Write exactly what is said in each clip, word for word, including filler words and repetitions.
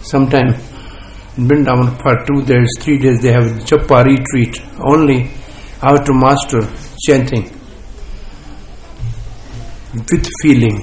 sometime in Vrindavan for two days, three days they have Japa retreat, only how to master chanting with feeling.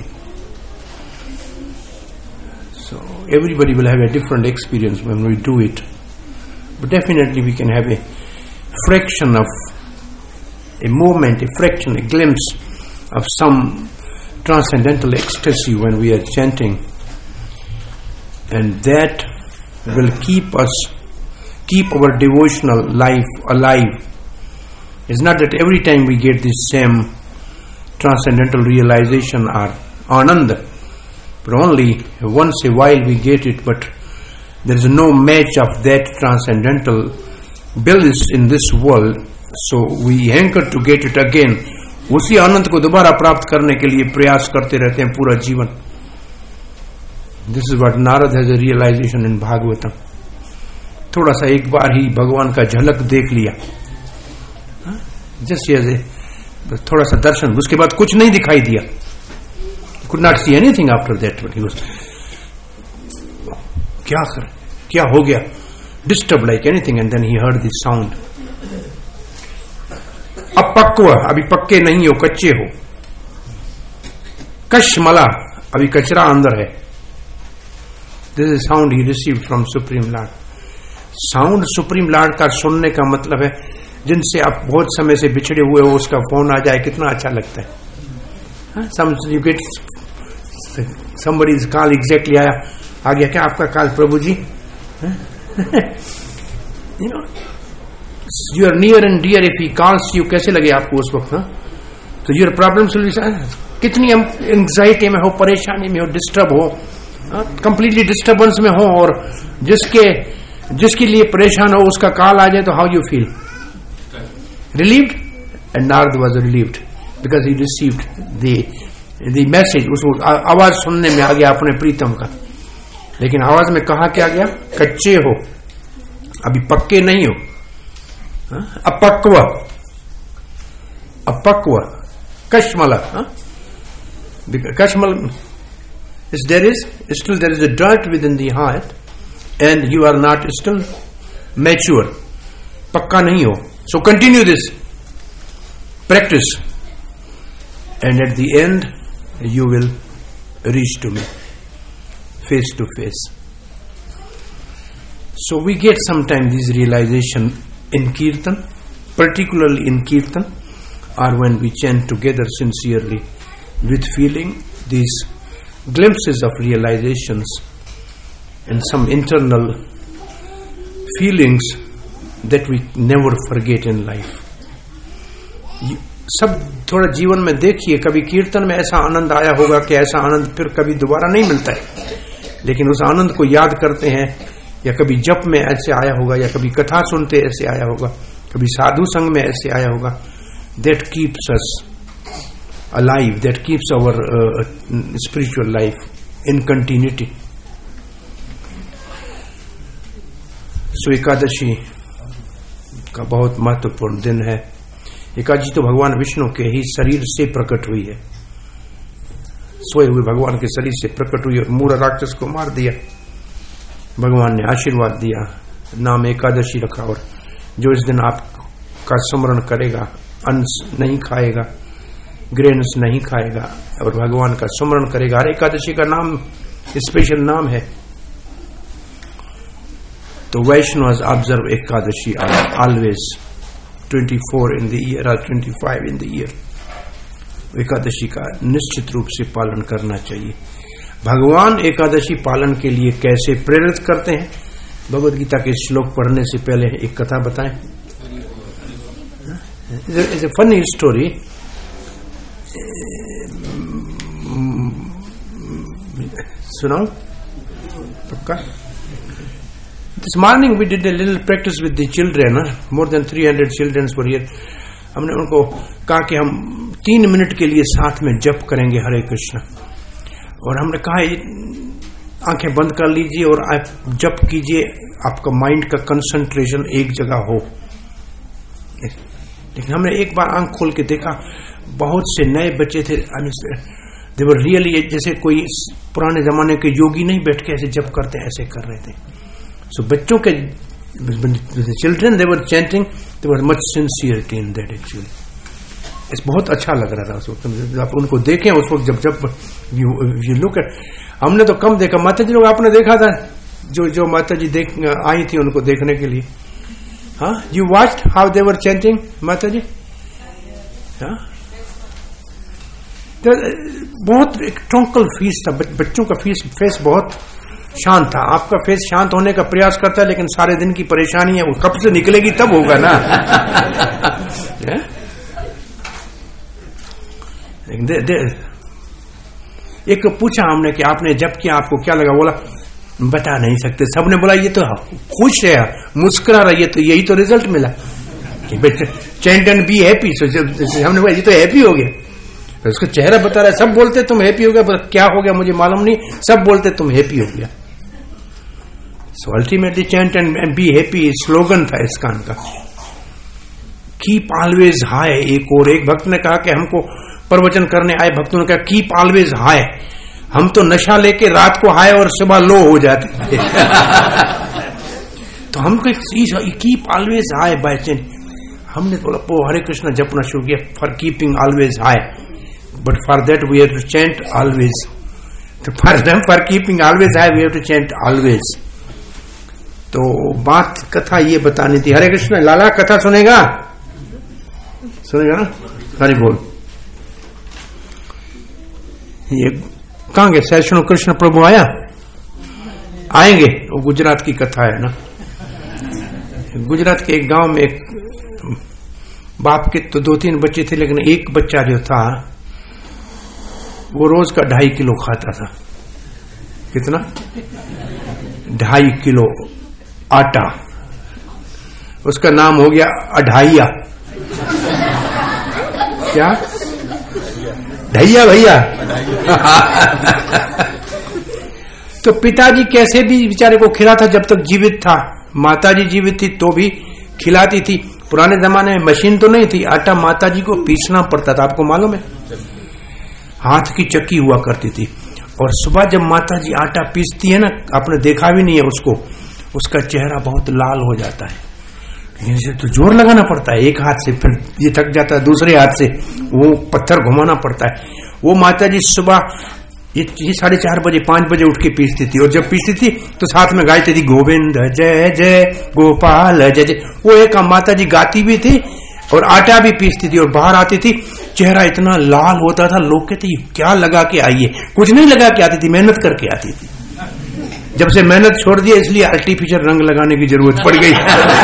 So everybody will have a different experience when we do it, but definitely we can have a fraction of a moment, a fraction, a glimpse of some transcendental ecstasy when we are chanting, and that will keep us, keep our devotional life alive. It's not that every time we get this same transcendental realization or ananda, but only once a while we get it, but there is no match of that transcendental bliss in this world, so we hanker to get it again. उसी आनंद को दोबारा प्राप्त करने के लिए प्रयास करते रहते हैं पूरा जीवन. This is what Narad has a realization in Bhagavatam. थोड़ा सा एक बार ही भगवान का झलक देख लिया, जस्ट ये थोड़ा सा दर्शन, उसके बाद कुछ नहीं दिखाई दिया. Could not see anything after that, but he was क्या कर क्या हो गया, disturbed like anything, and then he heard this sound. अपक्व, अभी पक्के नहीं हो, कच्चे हो. कश्मला, अभी कचरा अंदर है. This is sound he received from Supreme Lord. Sound Supreme Lord का सुनने का मतलब है जिनसे आप बहुत समय से बिछड़े हुए हो, उसका फोन आ जाए, कितना अच्छा लगता है. हाँ, some you get somebody's call exactly आया, आ गया क्या आपका कॉल प्रभु जी. You know, you are near and dear. If he calls you, कैसे लगे आपको उस वक्त? तो your problems will be, कितनी एंग्जाइटी में हो, परेशानी में हो, डिस्टर्ब हो, कंप्लीटली डिस्टर्बेंस में हो, और जिसके जिसके लिए परेशान हो उसका कॉल आ जाए तो how you feel? Relieved. And Narad was relieved because he received the the message. उसको आवाज सुनने में आ गया अपने प्रीतम का, लेकिन आवाज में कहा क्या गया? कच्चे हो, अभी पक्के नहीं हो. अपक्व, अपक्व, कश्मल. कश्मल is there is still there is a dirt within the heart, and you are not still mature. Pakka nahi ho. So continue this practice, and at the end you will reach to me face to face. So we get sometimes this realization in kirtan, particularly in kirtan, or when we chant together sincerely with feeling, these glimpses of realizations and some internal feelings that we never forget in life. सब थोड़ा जीवन में देखिए, कभी कीर्तन में ऐसा आनंद आया होगा कि ऐसा आनंद फिर कभी दोबारा नहीं मिलता है, लेकिन उस आनंद को याद करते हैं. या कभी जप में ऐसे आया होगा, या कभी कथा सुनते ऐसे आया होगा, कभी साधु संग में ऐसे आया होगा. That keeps us alive, that keeps our uh, spiritual life in continuity. So Ekadashi का बहुत महत्वपूर्ण दिन है. एकादशी तो भगवान विष्णु के ही शरीर से प्रकट हुई है, सोए हुए भगवान के शरीर से प्रकट हुई और मूढ़ राक्षस को मार दिया. भगवान ने आशीर्वाद दिया, नाम एकादशी रखा, और जो इस दिन आपका स्मरण करेगा, अन्न नहीं खाएगा, ग्रेन्स नहीं खाएगा, और भगवान का स्मरण करेगा. हर एकादशी का नाम स्पेशल नाम है. तो Vaishnav observe Ekadashi always twenty-four in the year or twenty-five in the year. Ekadashi का निश्चित रूप से पालन करना चाहिए. भगवान एकादशी पालन के लिए कैसे प्रेरित करते हैं, भगवद गीता के श्लोक पढ़ने से पहले एक कथा बताएं. It's a funny story. सुनाओ पक्का. This morning we did a little practice with the children. Huh? More than three hundred children were here. हमने उनको कहा कि हम तीन मिनट के लिए साथ में जप करेंगे हरे कृष्ण, और हमने कहा आंखें बंद कर लीजिए और आप जप कीजिए, आपका माइंड का कंसंट्रेशन एक जगह हो. लेकिन हमने एक बार आंख खोल के देखा, बहुत से नए बच्चे थे, दे वर रियली, जैसे कोई पुराने जमाने के योगी नहीं बैठ के ऐसे जप करते ऐसे कर रहे थे. सो so, बच्चों के children they were chanting, they were much sincerity in that actually. इस बहुत अच्छा लग रहा था उस वक्त. आप उनको देखें उस वक्त जब जब यू लुक एट, हमने तो कम देखा, माता जी लोग आपने देखा था, जो जो माता जी देख आई थी उनको देखने के लिए. हाँ, you watched how they were chanting माता जी. हाँ, तो बहुत एक ट्रंकल फेस था, बच्चों का फेस फेस बहुत शांत था. आपका फेस शांत होने का प्रयास करता है, लेकिन सारे दिन की परेशानी है वो कब से निकलेगी तब होगा ना. दे, दे, एक पूछा हमने कि आपने जब किया आपको क्या लगा, बोला बता नहीं सकते. सबने बोला ये तो खुश है, मुस्कुरा रहा, ये तो यही तो रिजल्ट मिला. Chant and be happy. हमने बोला ये तो हैप्पी हो गया. उसका चेहरा बता रहा है, सब बोलते तुम हैप्पी हो गया, पर क्या हो गया मुझे मालूम नहीं, सब बोलते तुम हैप्पी हो गया. So ultimately chant and be happy slogan था इस कान का. Keep always high. एक और एक भक्त ने कहा कि हमको प्रवचन करने आए भक्तों ने कहा कीप ऑलवेज हाई. हम तो नशा लेके रात को हाई और सुबह लो हो जाते थे. तो हमको keep always high by chant. हमने बोला ओ हरे कृष्ण जपना शुरू किया for keeping always high, but for that we have to chant always. तो for them for keeping always high we have to chant always. तो बात कथा ये बतानी थी. हरे कृष्ण. लाला कथा सुनेगा, सुनेगा ना. हरि बोल. ये कहां गए सैष्णु कृष्ण प्रभु? आया आएंगे. वो गुजरात की कथा है ना. गुजरात के एक गांव में एक बाप के तो दो तीन बच्चे थे, लेकिन एक बच्चा जो था वो रोज का ढाई किलो खाता था. कितना? ढाई किलो आटा. उसका नाम हो गया अढ़ाइया. क्या? ढैया भैया. तो पिताजी कैसे भी बेचारे को खिलाता जब तक जीवित था. माताजी जीवित थी तो भी खिलाती थी. पुराने जमाने में मशीन तो नहीं थी, आटा माताजी को पीसना पड़ता था. आपको मालूम है, हाथ की चक्की हुआ करती थी. और सुबह जब माताजी आटा पीसती है ना, आपने देखा भी नहीं है उसको, उसका चेहरा बहुत लाल हो जाता है. इसे तो जोर लगाना पड़ता है एक हाथ से, फिर ये थक जाता है दूसरे हाथ से वो पत्थर घुमाना पड़ता है. वो माताजी सुबह ये साढ़े चार बजे पांच बजे उठ के पीसती थी. और जब पीसती थी तो साथ में गायती थी गोविंद जय जय गोपाल जय जय. वो एक माताजी गाती भी थी और आटा भी पीसती थी. और बाहर आती थी, चेहरा इतना लाल होता था, लोग कहते क्या लगा के आई है. कुछ नहीं लगा के आती थी, मेहनत करके आती थी. जब से मेहनत छोड़ दिया इसलिए आर्टिफिशियल रंग लगाने की जरूरत पड़ गई.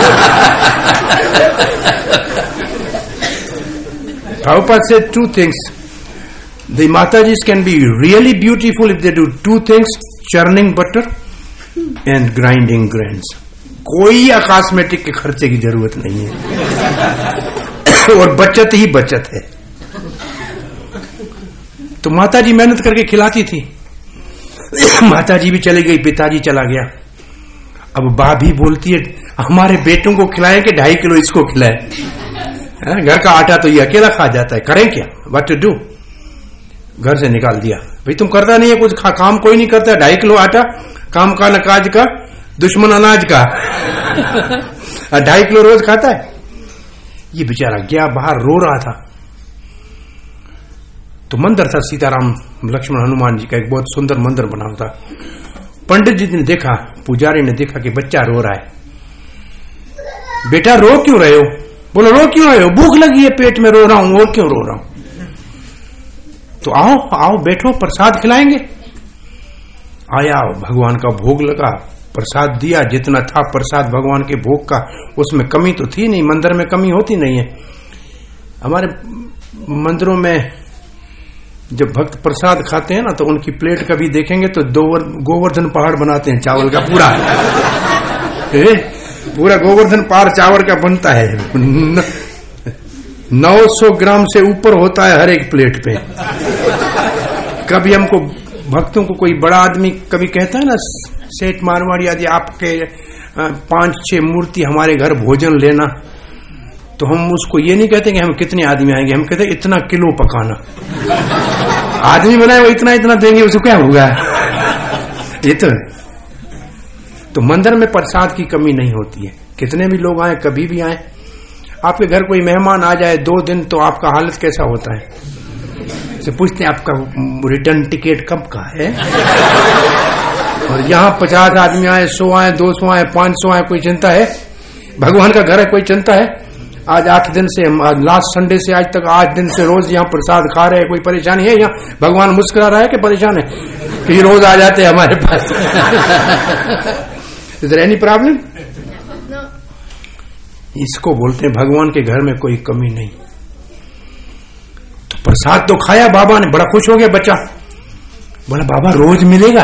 Prabhupada said two things. The Matajis can be really beautiful if they do two things: churning butter and grinding grains. कोई कॉस्मेटिक के खर्चे की जरूरत नहीं है. और बचत ही बचत है. तो माताजी मेहनत करके खिलाती थी. माताजी भी चली गई, पिताजी चला गया. अब बा भी बोलती है हमारे बेटों को खिलाएं कि ढाई किलो इसको खिलाएं. घर का आटा तो ये अकेला खा जाता है, करें क्या? What to do? घर से निकाल दिया. भाई तुम करता नहीं है कुछ, काम कोई नहीं करता. ढाई किलो आटा, काम का न काज का, दुश्मन अनाज का. ढाई किलो रोज खाता है. ये बेचारा गया बाहर, रो रहा था. तो मंदिर था सीताराम लक्ष्मण हनुमान जी का, एक बहुत सुंदर मंदिर बना हुआ था. पंडित जी ने देखा, पुजारी ने देखा कि बच्चा रो रहा है. बेटा रो क्यों रहे हो? बोलो रो क्यों रहे हो? भूख लगी है पेट में, रो रहा हूं. और क्यों रो रहा हूं? तो आओ आओ बैठो, प्रसाद खिलाएंगे. आया, भगवान का भोग लगा, प्रसाद दिया. जितना था प्रसाद भगवान के भोग का, उसमें कमी तो थी नहीं. मंदिर में कमी होती नहीं है. हमारे मंदिरों में जब भक्त प्रसाद खाते हैं ना, तो उनकी प्लेट कभी देखेंगे तो दो गोवर्धन पहाड़ बनाते हैं चावल का. पूरा ए, पूरा गोवर्धन पहाड़ चावल का बनता है. नौ सौ ग्राम से ऊपर होता है हर एक प्लेट पे. कभी हमको भक्तों को कोई बड़ा आदमी कभी कहता है ना, सेठ मारवाड़ी आदि आपके पांच छह मूर्ति हमारे घर भोजन लेना, तो हम उसको ये नहीं कहते कि हम कितने आदमी आएंगे, हम कहते इतना किलो पकाना. आदमी बनाए वो इतना इतना देंगे, उसको क्या होगा? ये तो तो मंदिर में प्रसाद की कमी नहीं होती है। कितने भी लोग आए, कभी भी आए, आपके घर कोई मेहमान आ जाए दो दिन तो आपका हालत कैसा होता है? से पूछते हैं आपका रिटर्न टिकट कब का है? और यहाँ पचास आदमी आए, सौ आए, दो सौ आए, पांच सौ आए, कोई चिंता है? भगवान का घर है, कोई चिंता है? आज आठ दिन से, लास्ट संडे से आज तक आठ दिन से रोज यहाँ प्रसाद खा रहे हैं, कोई परेशानी है? यहाँ भगवान मुस्कुरा रहा है कि परेशान है कि रोज आ जाते हैं हमारे पास? Is there any problem? इसको बोलते हैं भगवान के घर में कोई कमी नहीं। तो प्रसाद तो खाया बाबा ने, बड़ा खुश हो गया बच्चा। बोला बाबा रोज मिलेगा?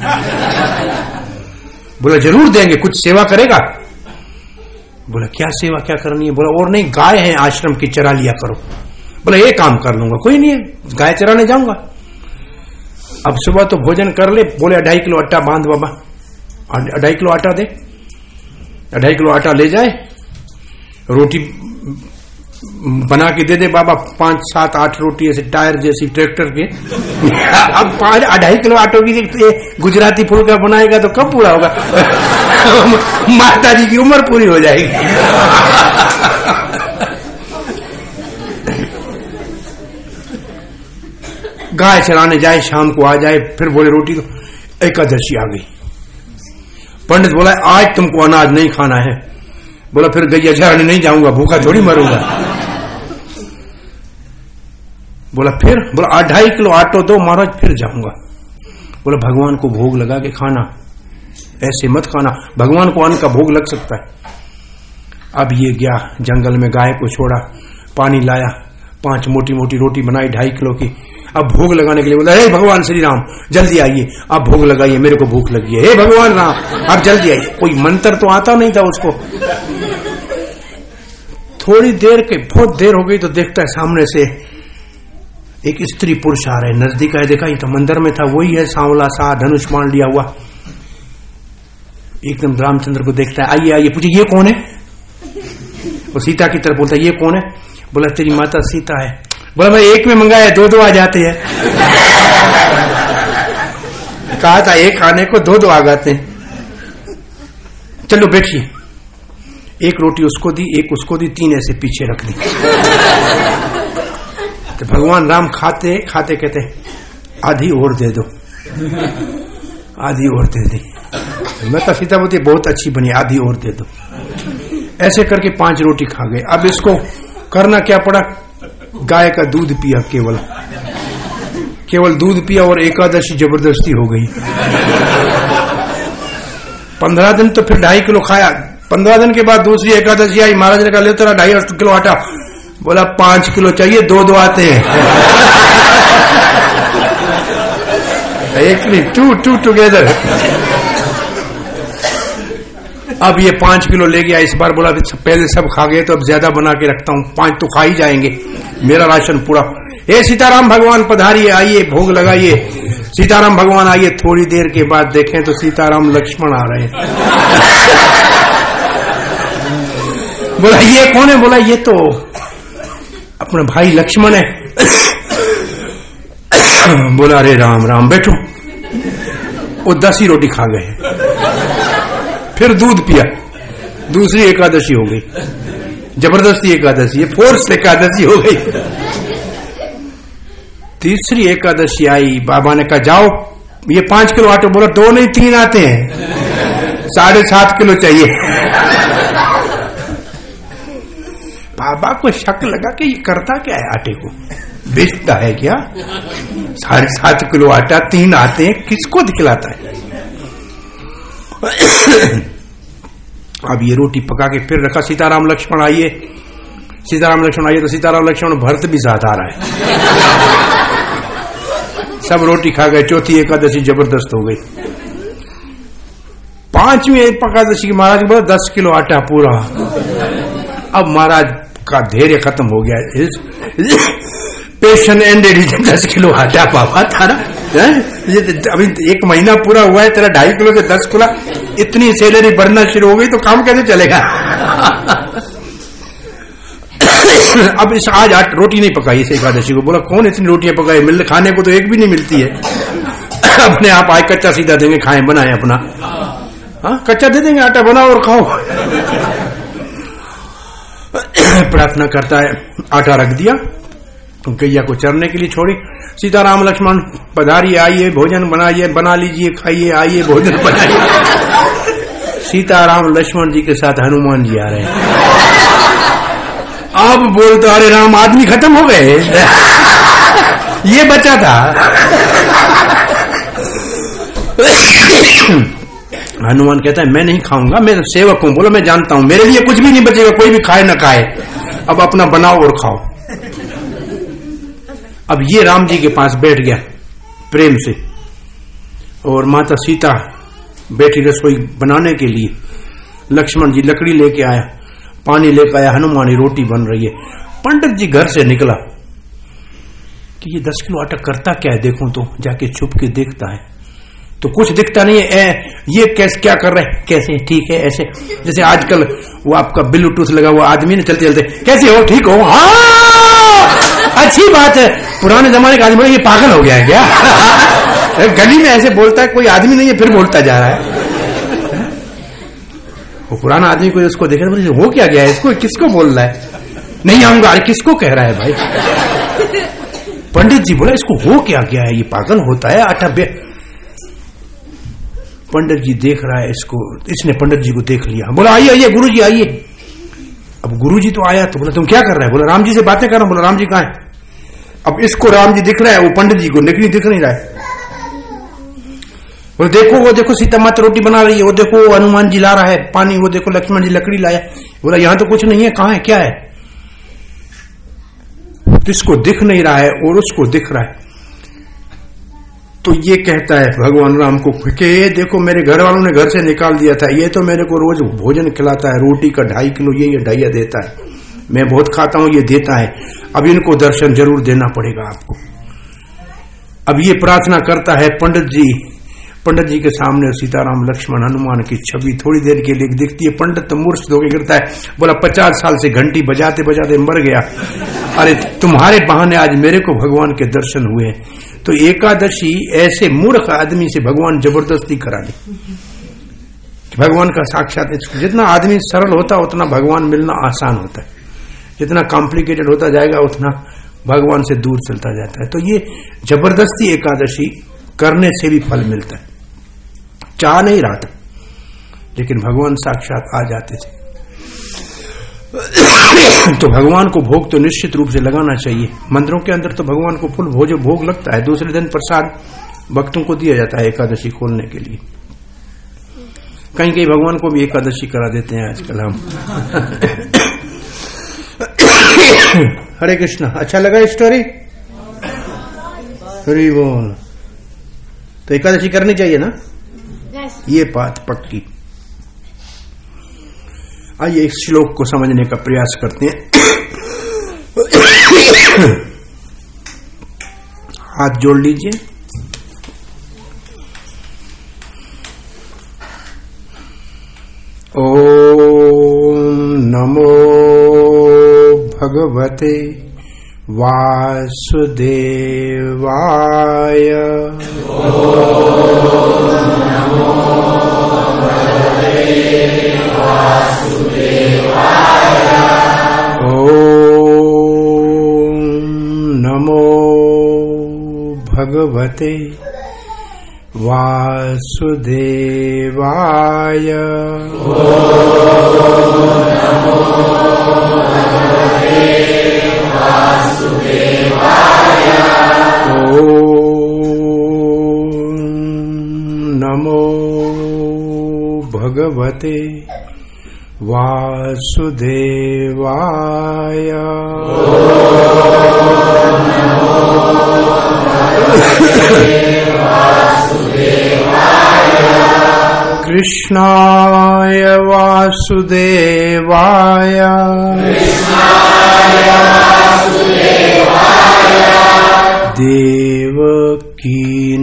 बोला जरूर देंगे, कुछ सेवा करेगा? बोला क्या सेवा क्या करनी है? बोला और नहीं, गाय है आश्रम की, चरा लिया करो। बोला ये काम कर लूंगा, कोई नहीं है, गाय चराने जाऊंगा। अब सुबह तो भोजन कर ले। बोले अढ़ाई किलो आटा बांध बाबा, अढ़ाई किलो आटा दे। अढ़ाई किलो आटा ले जाए, रोटी बना के दे दे बाबा, पांच सात आठ रोटी ऐसे टायर जैसी ट्रैक्टर के। अब पांच अढ़ाई किलो आटो की गुजराती फुलका बनाएगा तो कब पूरा होगा? माता जी की उम्र पूरी हो जाएगी। गाय चराने जाए, शाम को आ जाए, फिर बोले रोटी तो एकादशी आ गई। पंडित बोला आज तुमको अनाज नहीं खाना है। बोला फिर गैया चराने नहीं जाऊंगा, भूखा थोड़ी मरूंगा। बोला फिर? बोला अढ़ाई किलो आटो दो महाराज, फिर जाऊंगा। बोला भगवान को भोग लगा के खाना, ऐसे मत खाना, भगवान को अन्न का भोग लग सकता है। अब ये गया जंगल में, गाय को छोड़ा, पानी लाया, पांच मोटी मोटी रोटी बनाई ढाई किलो की। अब भोग लगाने के लिए बोला हे भगवान श्री राम जल्दी आइए, अब भोग लगाइए, मेरे को भूख लगी है। हे भगवान राम अब जल्दी आइए। कोई मंत्र तो आता नहीं था उसको। थोड़ी देर के, बहुत देर हो गई तो देखता है सामने से एक स्त्री पुरुष आ रहे, नजदीक आए, देखा ये तो मंदिर में था, वही है सांवला सा, धनुष्मान लिया हुआ। एकदम रामचंद्र को देखता है, आइए आइए, पूछे ये कौन है? वो सीता की तरफ बोलता है ये कौन है? बोला तेरी माता सीता है। बोला मैं एक में मंगाया, दो दो आ जाते हैं। कहा था एक आने को, दो दो आ जाते हैं। चलो बैठिए। एक रोटी उसको दी, एक उसको दी, तीन ऐसे पीछे रख दी। तो भगवान राम खाते खाते कहते आधी और दे दो, आधी और दे दी। मैं तो सीता बोलती बहुत अच्छी बनी, आधी और दे दो। ऐसे करके पांच रोटी खा गए। अब इसको करना क्या पड़ा? गाय का दूध पिया, केवल केवल दूध पिया और एकादशी जबरदस्ती हो गई। पंद्रह दिन तो फिर ढाई किलो खाया। पंद्रह दिन के बाद दूसरी एकादशी आई, महाराज ने कहा ले तेरा ढाई किलो आटा। बोला पांच किलो चाहिए, दो दो आते हैं। एक नहीं, टू टू टुगेदर। अब ये पांच किलो ले गया इस बार। बोला पहले सब खा गए तो अब ज्यादा बना के रखता हूं, पांच तो खा ही जाएंगे, मेरा राशन पूरा। हे सीताराम भगवान पधारिए, आइए भोग लगाइए। सीताराम भगवान आइए। थोड़ी देर के बाद देखें तो सीताराम लक्ष्मण आ रहे हैं। बोला ये कौन है? बोला ये तो अपना भाई लक्ष्मण है। बोला अरे राम राम, बैठो। वो दस ही रोटी खा गए, फिर दूध पिया। दूसरी एकादशी हो गई, जबरदस्ती एकादशी, ये फोर्स एकादशी हो गई। तीसरी एकादशी आई, बाबा ने कहा जाओ ये पांच किलो आटे। बोला दो नहीं तीन आते हैं, साढ़े सात किलो चाहिए। बाबा को शक लगा कि ये करता क्या है, आटे को बेचता है क्या? साढ़े सात किलो आटा, तीन आते हैं, किसको दिखलाता है? अब ये रोटी पका के फिर रखा। सीताराम लक्ष्मण आइए, सीताराम लक्ष्मण आइए। तो सीताराम लक्ष्मण भरत भी साथ आ रहा है। सब रोटी खा गए। चौथी एकादशी जबरदस्त हो गई। पांचवी एकादशी की महाराज बोला दस किलो आटा पूरा। अब महाराज का धैर्य खत्म हो गया। पेशन एंडेड। दस किलो आटा पापा थारा, ये अभी एक महीना पूरा हुआ है, तेरा ढाई किलो से दस किलो, इतनी सैलरी बढ़ना शुरू हो गई तो काम कैसे चलेगा? अब इस आज आठ रोटी नहीं पकाई इस एकादशी को। बोला कौन इतनी रोटियां पकाई, मिल खाने को तो एक भी नहीं मिलती है। अपने आप आए कच्चा सीधा देंगे, खाएं बनाए अपना, हाँ कच्चा दे देंगे, आटा बनाओ और खाओ। प्रार्थना करता है, आटा रख दिया, गैया को चरने के लिए छोड़ी। सीताराम लक्ष्मण पधारिए, आइए भोजन बनाइए, बना लीजिए, खाइए, आइए भोजन बनाइए। सीताराम लक्ष्मण जी के साथ हनुमान जी आ रहे हैं। अब बोलता अरे राम आदमी खत्म हो गए, ये बचा था। हनुमान कहता है मैं नहीं खाऊंगा, मैं सेवक हूं। बोलो मैं जानता हूं मेरे लिए कुछ भी नहीं बचेगा, कोई भी खाए ना खाए, अब अपना बनाओ और खाओ। अब ये राम जी के पास बैठ गया प्रेम से, और माता सीता बैठी रसोई बनाने के लिए। लक्ष्मण जी लकड़ी लेके आया, पानी लेके आया, हनुमानी रोटी बन रही है। पंडित जी घर से निकला कि ये दस किलो आटा करता क्या है, देखूं तो जाके छुप के देखता है तो कुछ दिखता नहीं है। ए, ये कैसे क्या कर रहे हैं, कैसे ठीक है, ऐसे जैसे आजकल वो आपका ब्लूटूथ लगा हुआ आदमी ने चलते चलते कैसे हो, ठीक हो, हाँ अच्छी बात है। पुराने जमाने का आदमी ये पागल हो गया है क्या? गली में ऐसे बोलता है, कोई आदमी नहीं है फिर बोलता जा रहा है। वो पुराना आदमी कोई उसको देखे तो हो क्या गया है, इसको किसको बोल रहा है, नहीं आऊंगा, अरे किसको कह रहा है भाई। पंडित जी बोला इसको हो क्या गया है, ये पागल होता है आटा बे। पंडित जी देख रहा है इसको, इसने पंडित जी को देख लिया, बोला आइए आइए गुरु जी आइए। अब गुरु जी तो आया तो बोला तुम क्या कर रहे हैं, बोला राम जी से बातें कर रहा हूं। बोला राम जी कहां है? अब इसको राम जी दिख रहा है, वो पंडित जी को निकली दिख नहीं रहा है। बोले देखो वो देखो सीता माता रोटी बना रही है, वो देखो हनुमान जी ला रहा है पानी, वो देखो लक्ष्मण जी लकड़ी लाया। बोला यहां तो कुछ नहीं है, कहां है, क्या है? इसको दिख नहीं रहा है और उसको दिख रहा है। तो ये कहता है भगवान राम को कि ये देखो मेरे घर वालों ने घर से निकाल दिया था, ये तो मेरे को रोज भोजन खिलाता है, रोटी का ढाई किलो ये ये ढाइया देता है, मैं बहुत खाता हूं, ये देता है, अब इनको दर्शन जरूर देना पड़ेगा आपको। अब ये प्रार्थना करता है पंडित जी, पंडित जी के सामने सीताराम लक्ष्मण हनुमान की छवि थोड़ी देर के लिए दिखती है। पंडित तो मूर्छ होकर गिरता है, बोला पचास साल से घंटी बजाते बजाते मर गया, अरे तुम्हारे बहाने आज मेरे को भगवान के दर्शन हुए। तो एकादशी ऐसे मूर्ख आदमी से भगवान जबरदस्ती करा ली। भगवान का साक्षात, जितना आदमी सरल होता उतना भगवान मिलना आसान होता है, जितना कॉम्प्लिकेटेड होता जाएगा उतना भगवान से दूर चलता जाता है। तो ये जबरदस्ती एकादशी करने से भी फल मिलता है, चाह नहीं रहा था लेकिन भगवान साक्षात आ जाते थे। तो भगवान को भोग तो निश्चित रूप से लगाना चाहिए। मंदिरों के अंदर तो भगवान को फुल भोज भोग लगता है, दूसरे दिन प्रसाद भक्तों को दिया जाता है एकादशी खोलने के लिए। कहीं कहीं भगवान को भी एकादशी करा देते हैं आजकल हम। हरे कृष्णा, अच्छा लगा स्टोरी? हरि बोल। तो एकादशी करनी चाहिए ना, ये बात पक्की। आइए इस श्लोक को समझने का प्रयास करते हैं। हाथ जोड़ लीजिए। ओम नमो भगवते वासुदेवाय। ओम नमो भगवते वासुदेवाय। ओम नमो भगवते वासुदेवाय। ओम नमो भगवते वासुदेवाय। ओम नमो भगवते वासुदेवाय। कृष्णाय वासुदेवाय। कृष्णाय वासुदेवाय। देवकी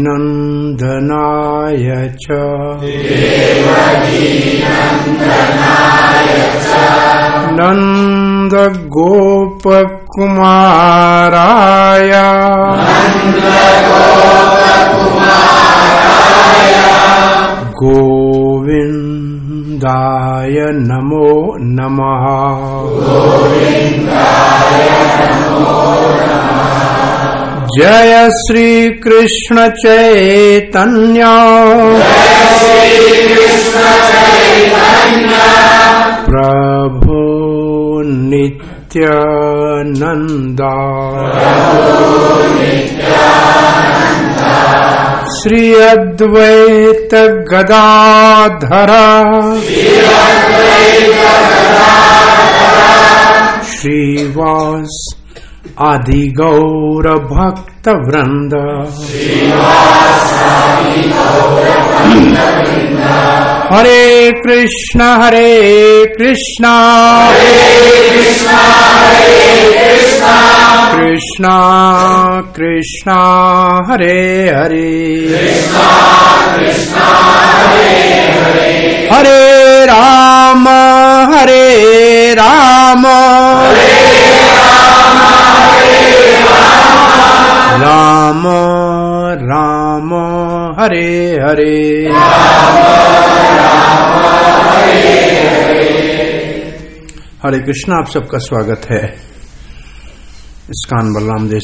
नंदनाय च। देवकी नंदनाय च। नंद नंद गोप कुमाराय गोविंदाय नमो नमः। जय श्री कृष्ण चैतन्य प्रभु नित्यानंदा श्री अद्वैत गदाधर श्रीवास आदि गौर भक्त वृंद। हरे कृष्णा हरे कृष्णा कृष्णा कृष्णा हरे हरे हरे राम हरे राम राम राम हरे हरे। हरे कृष्णा। आप सबका स्वागत है इस्कॉन बलराम देश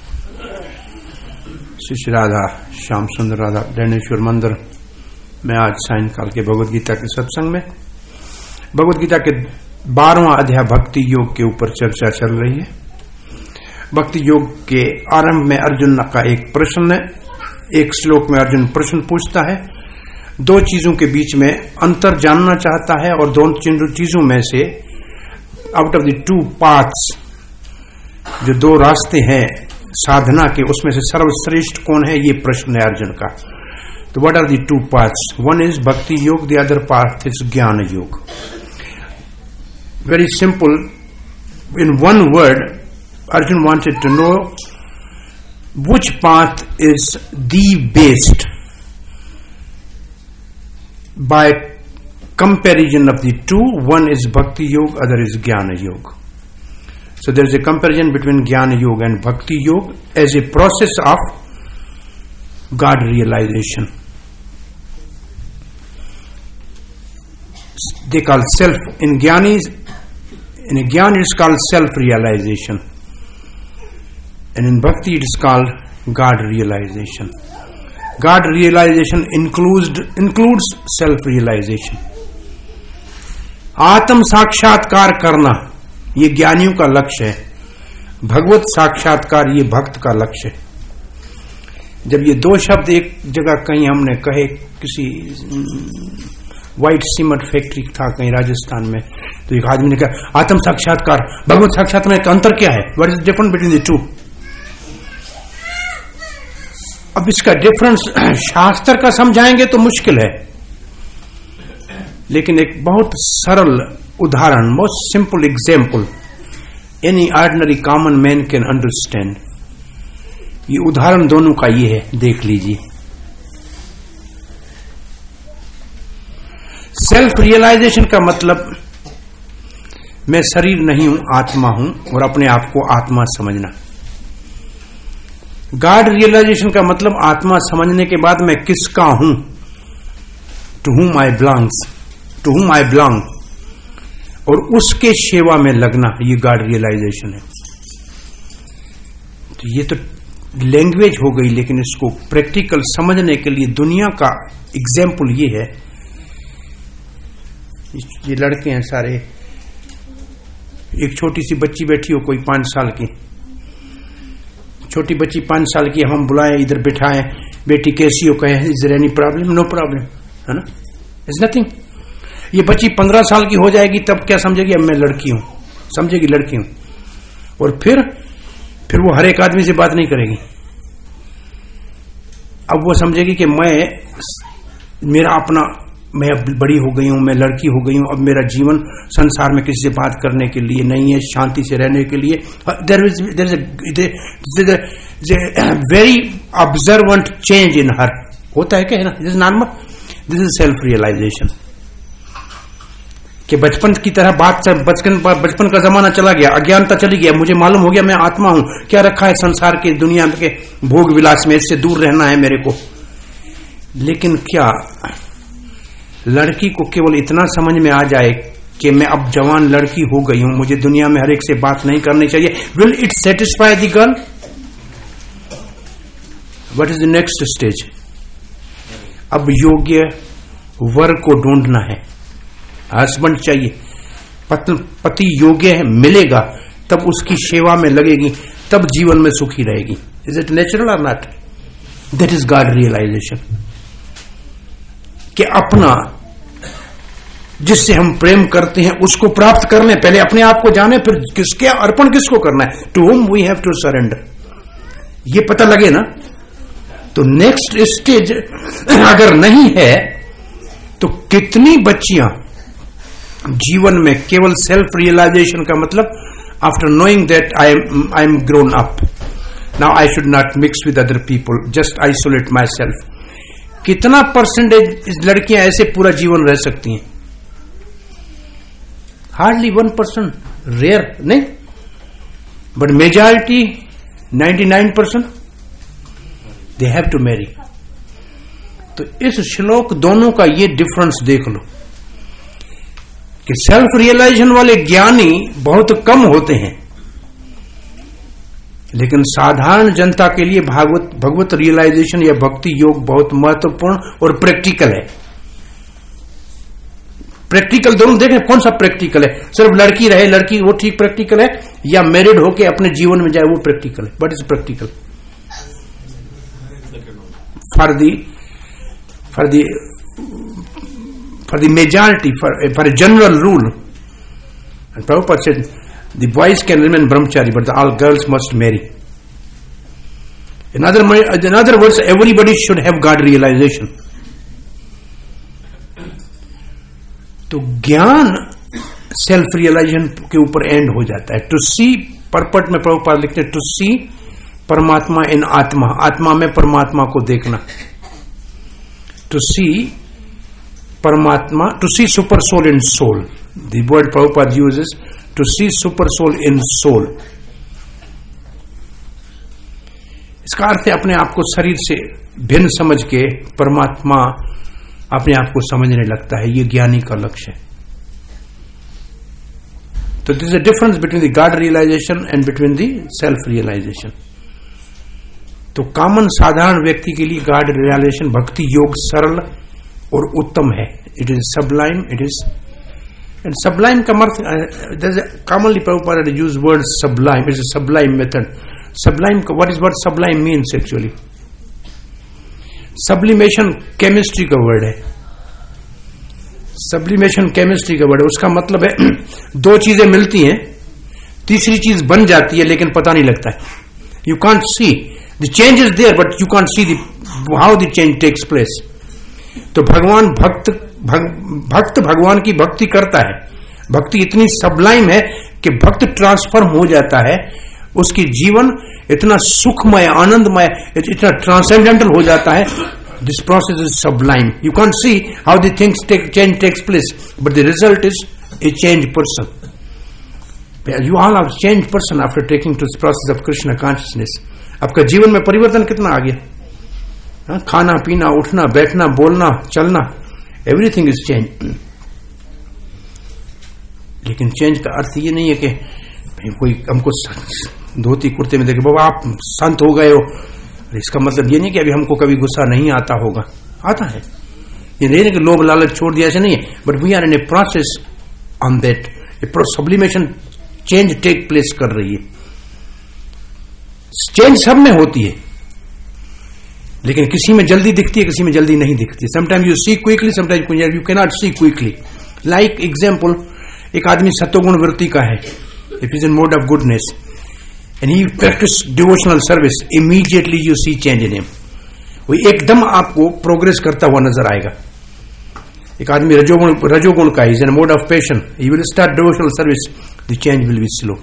श्री श्री राधा श्याम सुंदर राधा डैनेश्वर मंदिर में आज सायंकाल के भगवद गीता के सत्संग में भगवद गीता के बारहवां अध्याय भक्ति योग के ऊपर चर्चा चल रही है। भक्ति योग के आरंभ में अर्जुन का एक प्रश्न है। एक श्लोक में अर्जुन प्रश्न पूछता है, दो चीजों के बीच में अंतर जानना चाहता है और दोनों चीजों में से out of the two paths, जो दो रास्ते हैं साधना के, उसमें से सर्वश्रेष्ठ कौन है, ये प्रश्न है अर्जुन का। तो what are the two paths? One is bhakti yoga, the other path is jnana yoga. Very simple, in one word Arjun wanted to know which path is the best by comparison of the two. One is Bhakti Yoga, other is Jnana Yoga. So there is a comparison between Jnana Yoga and Bhakti Yoga as a process of God realization. They call self, in Jnana, in Jnana it's called self-realization. And in Bhakti it is called God realization. God realization includes includes self-realization. आत्म साक्षात्कार करना ये ज्ञानियों का लक्ष्य है, भगवत साक्षात्कार ये भक्त का लक्ष्य है। जब ये दो शब्द एक जगह कहीं हमने कहे, किसी व्हाइट सीमेंट फैक्ट्री था कहीं राजस्थान में, तो एक आदमी ने कहा आत्म साक्षात्कार भगवत साक्षात्कार में अंतर क्या है? What is the difference between the two? अब इसका डिफरेंस शास्त्र का समझाएंगे तो मुश्किल है, लेकिन एक बहुत सरल उदाहरण, most simple example any ordinary common man can understand. ये उदाहरण दोनों का ये है, देख लीजिए। सेल्फ रियलाइजेशन का मतलब मैं शरीर नहीं हूं, आत्मा हूं, और अपने आप को आत्मा समझना। गॉड रियलाइजेशन का मतलब आत्मा समझने के बाद मैं किसका हूं, to whom I belongs, to whom I belong, और उसके सेवा में लगना, ये गॉड रियलाइजेशन है। तो ये तो लैंग्वेज हो गई, लेकिन इसको प्रैक्टिकल समझने के लिए दुनिया का एग्जाम्पल ये है। ये लड़के हैं सारे, एक छोटी सी बच्ची बैठी हो, कोई पांच साल की छोटी बच्ची, पांच साल की, हम बुलाएं, इधर बिठाएं, बेटी कैसी हो, कहे is there any problem? No problem, है ना, इज नथिंग। ये बच्ची पंद्रह साल की हो जाएगी तब क्या समझेगी? अब मैं लड़की हूं, समझेगी लड़की हूं, और फिर फिर वो हर एक आदमी से बात नहीं करेगी। अब वो समझेगी कि मैं, मेरा अपना, मैं अब बड़ी हो गई हूं, मैं लड़की हो गई हूं, अब मेरा जीवन संसार में किसी से बात करने के लिए नहीं है, शांति से रहने के लिए। There is there is a very observant change in her, होता है क्या, है ना? This is normal, this is self realization. कि बचपन की तरह बात, बचपन बचपन का जमाना चला गया, अज्ञानता चली गया, मुझे मालूम हो गया मैं आत्मा हूं, क्या रखा है संसार के दुनिया के भोग विलास में, इससे दूर रहना है मेरे को। लेकिन क्या लड़की को केवल इतना समझ में आ जाए कि मैं अब जवान लड़की हो गई हूं, मुझे दुनिया में हर एक से बात नहीं करनी चाहिए, will it satisfy the girl? What is the next stage? अब योग्य वर को ढूंढना है, हस्बैंड चाहिए, पति योग्य है, मिलेगा तब उसकी सेवा में लगेगी, तब जीवन में सुखी रहेगी। इज इट नेचुरल और not? That is God realization, कि अपना जिससे हम प्रेम करते हैं उसको प्राप्त कर लें, पहले अपने आप को जाने, फिर किसके अर्पण किसको करना है, to whom we have to surrender, ये पता लगे ना। तो नेक्स्ट स्टेज अगर नहीं है तो कितनी बच्चियां जीवन में केवल सेल्फ रियलाइजेशन का मतलब, after knowing that I am I am grown up, now I should not mix with other people, just isolate myself, कितना परसेंटेज लड़कियां ऐसे पूरा जीवन रह सकती हैं? हार्डली वन परसेंट, रेयर नहीं, but majority ninety nine percent they have to marry. तो इस श्लोक दोनों का ये डिफरेंस देख लो कि सेल्फ रियलाइजेशन वाले ज्ञानी बहुत कम होते हैं, लेकिन साधारण जनता के लिए भागवत भगवत रियलाइजेशन या भक्ति योग बहुत महत्वपूर्ण और प्रैक्टिकल है। प्रैक्टिकल दोनों देखें, कौन सा प्रैक्टिकल है? सिर्फ लड़की रहे लड़की वो ठीक प्रैक्टिकल है, या मैरिड होके अपने जीवन में जाए वो प्रैक्टिकल है? What is practical for the for the for the majority, for for a general rule? And Prabhupada said, the boys can remain brahmachari, but the all girls must marry. In other, in other words, everybody should have God realization. तो ज्ञान self realisation के ऊपर and हो जाता है। To C, purport में प्रभुपाद लिखते हैं, टू सी परमात्मा इन आत्मा, आत्मा में परमात्मा को देखना। To see Paramatma, to see super soul in soul, the word Prabhupada uses, to see super soul in soul. इसका अर्थ है अपने आप को शरीर से भिन्न समझ के परमात्मा अपने आप को समझने लगता है, ये ज्ञानी का लक्ष्य है। तो this is a difference between the God realization and between the self realization. तो कॉमन साधारण व्यक्ति के लिए गॉड रियलाइजेशन भक्ति योग सरल और उत्तम है। It is sublime, it is and sublime का अर्थ commonly Prabhupada use word sublime, it's a sublime method. Sublime का what is what sublime means actually? Sublimation chemistry का वर्ड है, सब्लिमेशन केमिस्ट्री का वर्ड है। उसका मतलब है दो चीजें मिलती हैं, तीसरी चीज बन जाती है लेकिन पता नहीं लगता है। You can't see the change is there but you can't see the how the change takes place. तो भगवान भक्त भग, भक्त भगवान की भक्ति करता है, भक्ति इतनी सबलाइम है कि भक्त ट्रांसफॉर्म हो जाता है, उसकी जीवन इतना सुखमय आनंदमय इतना ट्रांसेंडेंटल हो जाता है। This process is sublime, you can't see how the things take change takes place but the result is a change person. You all are change person after taking to this process of Krishna consciousness. आपका जीवन में परिवर्तन कितना आ गया? हा? खाना पीना उठना बैठना बोलना चलना, एवरीथिंग इज चेंज। लेकिन चेंज का अर्थ ये नहीं है कि कोई हमको धोती कुर्ते में देखे बाबा आप संत हो गए हो, इसका मतलब ये नहीं कि अभी हमको कभी गुस्सा नहीं आता होगा, आता है। ये नहीं है कि लोभ लालच छोड़ दिया, ऐसे नहीं है, but we are in a process on that. Sublimation change take place कर रही है। चेंज सब में होती है लेकिन किसी में जल्दी दिखती है, किसी में जल्दी नहीं दिखती। Sometime you see quickly, sometime you can not see quickly. Like example, एक आदमी सत्वगुण वृत्ति का है, it is in mode of goodness and he practice devotional service, immediately you see change in him. वो एकदम आपको प्रोग्रेस करता हुआ नजर आएगा। एक आदमी रजोगुण रजोगुण का is in a mode of passion, he will start devotional service, the change will be slow.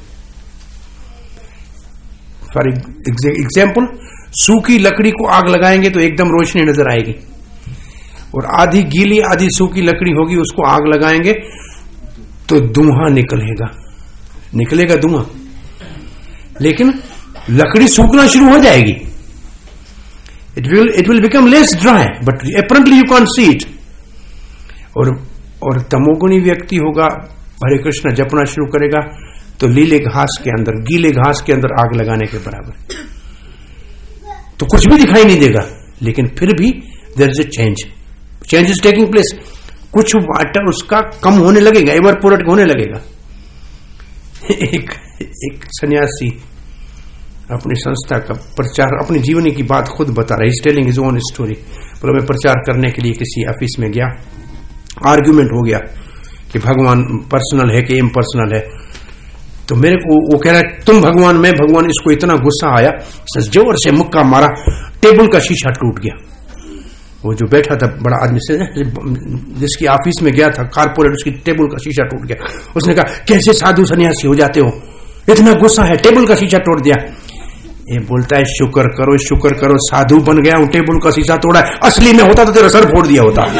For example, सूखी लकड़ी को आग लगाएंगे तो एकदम रोशनी नजर आएगी, और आधी गीली आधी सूखी लकड़ी होगी उसको आग लगाएंगे तो धुआं निकलेगा, निकलेगा धुआं, लेकिन लकड़ी सूखना शुरू हो जाएगी. It will it will become less dry, but apparently you can see it. और और तमोगुणी व्यक्ति होगा, हरे कृष्ण जपना शुरू करेगा तो लीले घास के अंदर, गीले घास के अंदर आग लगाने के बराबर. तो कुछ भी दिखाई नहीं देगा, लेकिन फिर भी there is a change. Change is taking place. कुछ वाटर उसका कम होने लगेगा, एवरपोरेट होने लगेगा. एक एक सन्यासी अपनी संस्था का प्रचार, अपनी जीवनी की बात खुद बता रहा है. Is telling his own story. बोला मैं प्रचार करने के लिए किसी ऑफिस में गया, आर्ग्यूमेंट हो गया कि भगवान पर्सनल है कि इम्पर्सनल है. तो मेरे को वो कह रहा है तुम भगवान, मैं भगवान. इसको इतना गुस्सा आया, जोर से मुक्का मारा, टेबल का शीशा टूट गया. वो जो बैठा था बड़ा आदमी से, जिसकी ऑफिस में गया था कारपोरेट, उसकी टेबल का शीशा टूट गया. उसने कहा कैसे साधु सन्यासी हो जाते हो, इतना गुस्सा है, टेबल का शीशा तोड़ दिया. ये बोलता है शुक्र करो, शुक्र करो, साधु बन गया हूं, टेबल का शीशा तोड़ा है. असली में होता तो तेरा सर फोड़ दिया होता.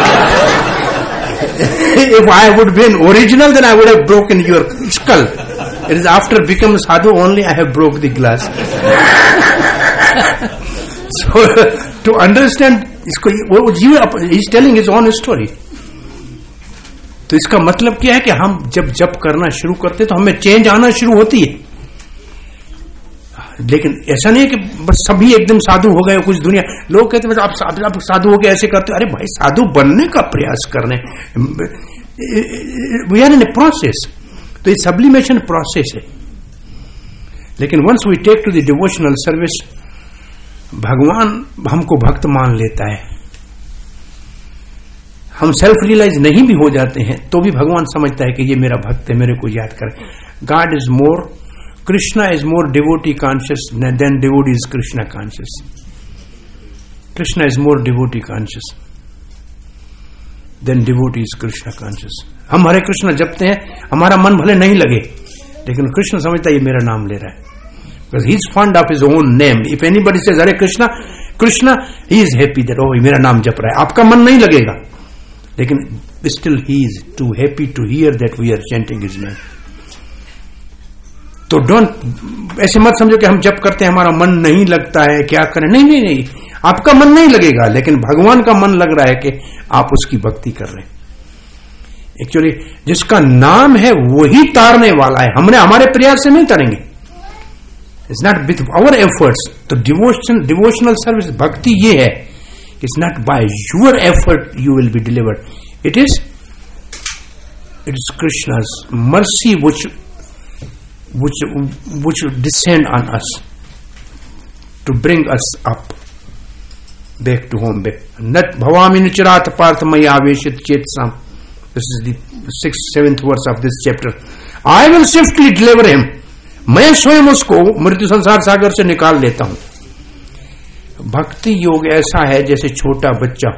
If I would been original, then I would have broken your skull. It is after becoming sadhu only I have broke the glass. So to understand इसको, वो he is telling his own story. तो इसका मतलब क्या है कि हम जब जब करना शुरू करते तो हमें चेंज आना शुरू होती है. लेकिन ऐसा नहीं है कि बस सभी एकदम साधु हो गए. कुछ दुनिया लोग कहते हैं आप, आप साधु हो गए ऐसे करते. अरे भाई साधु बनने का प्रयास करने, we are in a process. तो ये सब्लिमेशन प्रोसेस है. लेकिन once we take to the devotional service, भगवान हमको भक्त मान लेता है. हम सेल्फ रियलाइज नहीं भी हो जाते हैं तो भी भगवान समझता है कि ये मेरा भक्त है, मेरे को याद करे. God is more, Krishna is more devotee conscious than devotee is Krishna conscious. Krishna is more devotee conscious than devotee is Krishna conscious. हम हरे कृष्ण जपते हैं, हमारा मन भले नहीं लगे, लेकिन कृष्ण समझता है ये मेरा नाम ले रहा है. Because he is fond of his own name. If anybody says Hare Krishna Krishna, he is happy that oh मेरा नाम जप रहा है. आपका मन नहीं लगेगा, लेकिन still he is too happy to hear that we are chanting his name. तो डोंट ऐसे मत समझो कि हम जब करते हैं हमारा मन नहीं लगता है, क्या करें. नहीं नहीं नहीं, आपका मन नहीं लगेगा, लेकिन भगवान का मन लग रहा है कि आप उसकी भक्ति कर रहे हैं. एक्चुअली जिसका नाम है वही तारने वाला है, हमने हमारे प्रयास से नहीं तारेंगे. It's not with our efforts. तो डिवोशन, डिवोशनल सर्विस, भक्ति ये है, it's not by your effort you will be delivered. It is it is Krishna's mercy which which which descend on us to bring us up back to home. Nat bhavami nicharat parth maya aveshit chetsam. This is the sixth, seventh verse of this chapter. I will swiftly deliver him. मैं स्वयं उसको मृत्यु संसार सागर से निकाल लेता हूं. भक्ति योग ऐसा है जैसे छोटा बच्चा,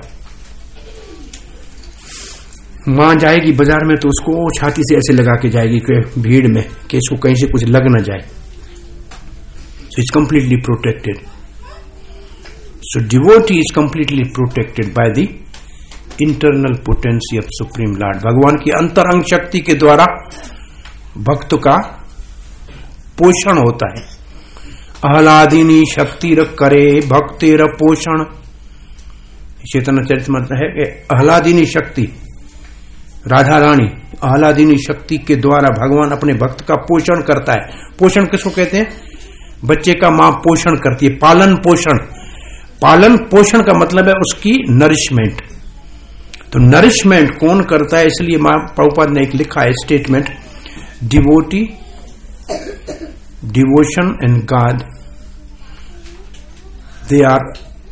मां जाएगी बाजार में तो उसको छाती से ऐसे लगा के जाएगी कि भीड़ में, कि इसको कहीं से कुछ लग ना जाए. So it's completely protected. So devotee is completely protected by the internal potency of supreme lord. भगवान की अंतरंग शक्ति के द्वारा भक्त का पोषण होता है. आह्लादिनी शक्ति रख करे भक्तेर पोषण. चैतन्य चरितमृत है कि आह्लादिनी शक्ति, राधा रानी आह्लादिनी शक्ति के द्वारा भगवान अपने भक्त का पोषण करता है. पोषण किसको कहते हैं? बच्चे का मां पोषण करती है, पालन पोषण. पालन पोषण का मतलब है उसकी नरिशमेंट. तो नरिशमेंट कौन करता है? इसलिए मां प्रभुपाद ने एक लिखा है statement, devotee, devotion and God, they are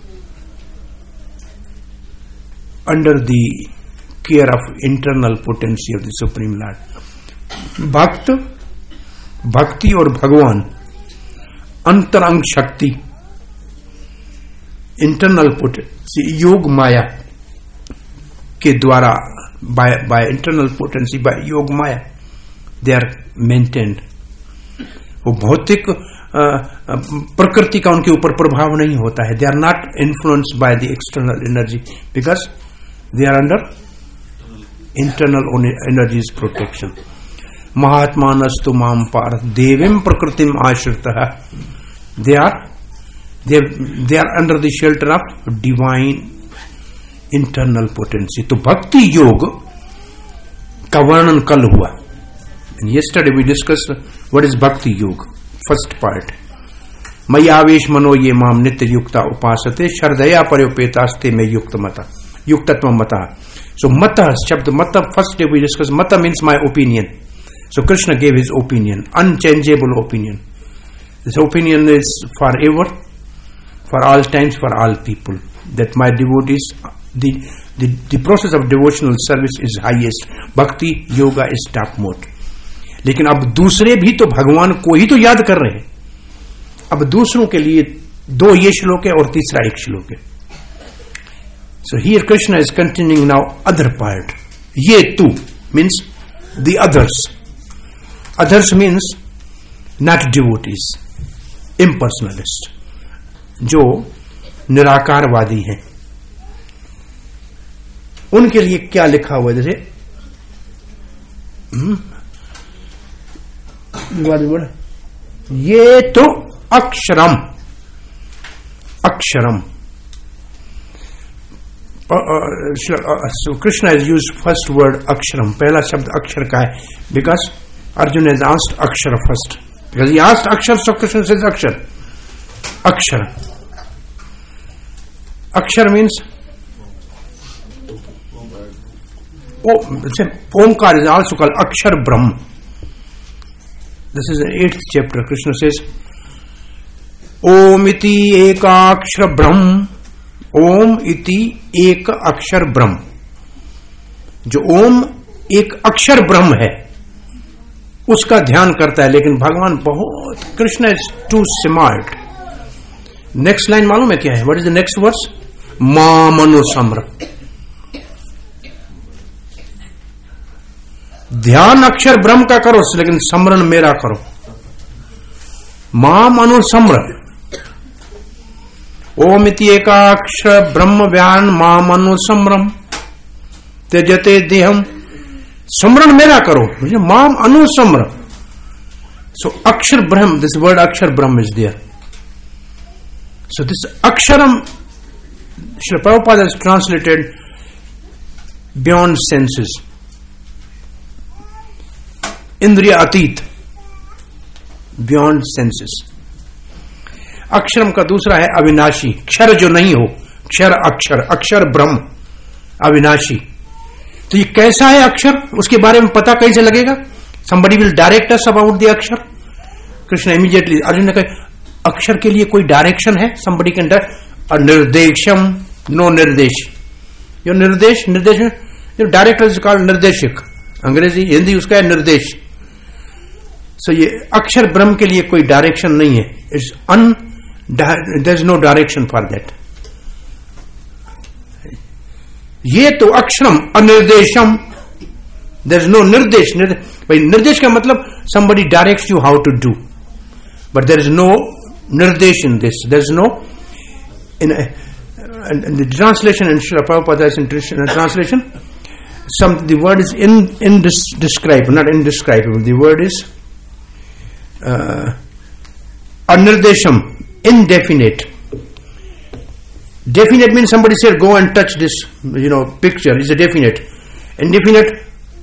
under the care of internal potency of the supreme lord. भक्त, भक्ति और भगवान, अंतरंग शक्ति, इंटरनल पोटेंसी, योग माया के द्वारा, by by internal potency, by Yoga Maya, they are maintained. वो भौतिक प्रकृति का उनके ऊपर प्रभाव नहीं होता है. They are not influenced by the external energy because they are under internal energies protection. Mahatmanastu mam parth devim prakritim ashritah. They are they they are under the shelter of divine internal potency. तो भक्ति योग का वर्णन कल हुआ. And yesterday we discussed what is bhakti yoga. First part. मयि आवेश मनो ये माम नित्य युक्ता उपासते श्रद्धया पर्योपेतास्ते में युक्त मता युक्तत्व मता. So mata शब्द mata, first day we discussed mata means my opinion. So Krishna gave his opinion, unchangeable opinion. This opinion is forever, for all times, for all people. That my devotees, the, the, the process of devotional service is highest. Bhakti yoga is topmost. लेकिन अब दूसरे भी तो भगवान को ही तो याद कर रहे हैं. अब दूसरों के लिए दो ये श्लोक है और तीसरा एक श्लोक है. So here Krishna is continuing now other part. Ye tu means the others. Others means not devotees, impersonalist, जो निराकारवादी हैं. उनके लिए क्या लिखा हुआ है? जैसे बोल ये तो अक्षरम अक्षरम. So Krishna has used first word aksharam. पहला शब्द अक्षर का है because Arjuna has asked akshara first. Because he asked akshar, so Krishna says akshar. Akshara. Akshar means oh, Omkar is also called Akshar Brahm. This is the eighth chapter. Krishna says Om iti ekakshara Brahm. ओम इति एक अक्षर ब्रह्म. जो ओम एक अक्षर ब्रह्म है उसका ध्यान करता है. लेकिन भगवान बहुत, Krishna is too smart. Next line मालूम है क्या है? What is the next verse? माम अनुसम्र. ध्यान अक्षर ब्रह्म का करो लेकिन स्मरण मेरा करो. माम अनुसम्र. ओम इति एकाक्षर ब्रह्म व्यान माम अनुसम्रम त्यजते देहम. स्मरण मेरा करो, मुझे माम अनुसम्र. सो अक्षर ब्रह्म, दिस वर्ड अक्षर ब्रह्म इज देयर. सो दिस अक्षरम Srila Prabhupada has translated beyond senses, इंद्रिय अतीत, beyond senses. अक्षरम का दूसरा है अविनाशी. क्षर जो नहीं हो, क्षर अक्षर, अक्षर ब्रह्म, अविनाशी. तो ये कैसा है अक्षर? उसके बारे में पता कैसे लगेगा? somebody will direct us about the अक्षर. कृष्ण इमीडिएटली अर्जुन ने कहा अक्षर के लिए कोई डायरेक्शन है? somebody can direct. निर्देशम, नो निर्देश. जो निर्देश, निर्देश जो डायरेक्टर इज कॉल्ड निर्देशक. अंग्रेजी हिंदी उसका है निर्देश. सो so, ये अक्षर ब्रह्म के लिए कोई डायरेक्शन नहीं है. It's un, there is no direction for that. ये तो अक्षरम अनिर्देशम, देयर इज नो निर्देश. भाई निर्देश का मतलब somebody directs you how to do, but there is no निर्देश in this. There is no in, a, in the translation in Srila Prabhupada's translation. Some the word is in indescribable, not indescribable. The word is uh, anirdesham, indefinite. Definite means somebody said go and touch this, you know, picture. It's a definite. Indefinite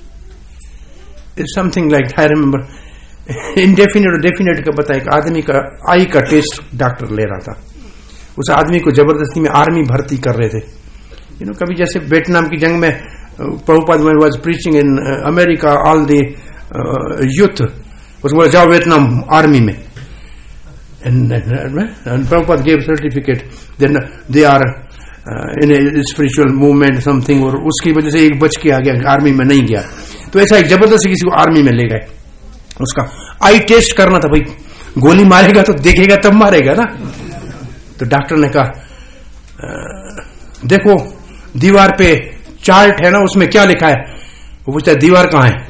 is something like, I remember indefinite और definite का पता है. एक आदमी का आई का test doctor ले रहा था. उस आदमी को जबरदस्ती में आर्मी भर्ती कर रहे थे. यू नो कभी जैसे वियतनाम की जंग में Prabhupada was preaching in uh, America, all the uh, youth was बोला जाओ वियतनाम आर्मी में. And, and, and Prabhupada gave certificate. Then they are uh, in a spiritual movement something, और उसकी वजह से एक बच के आ गया, आर्मी में नहीं गया. तो ऐसा एक जबरदस्ती किसी को आर्मी में ले गए. उसका आई टेस्ट करना था. भाई गोली मारेगा तो देखेगा तब मारेगा ना. तो डॉक्टर ने कहा देखो दीवार पे चार्ट है ना, उसमें क्या लिखा है? वो पूछता है दीवार कहां है?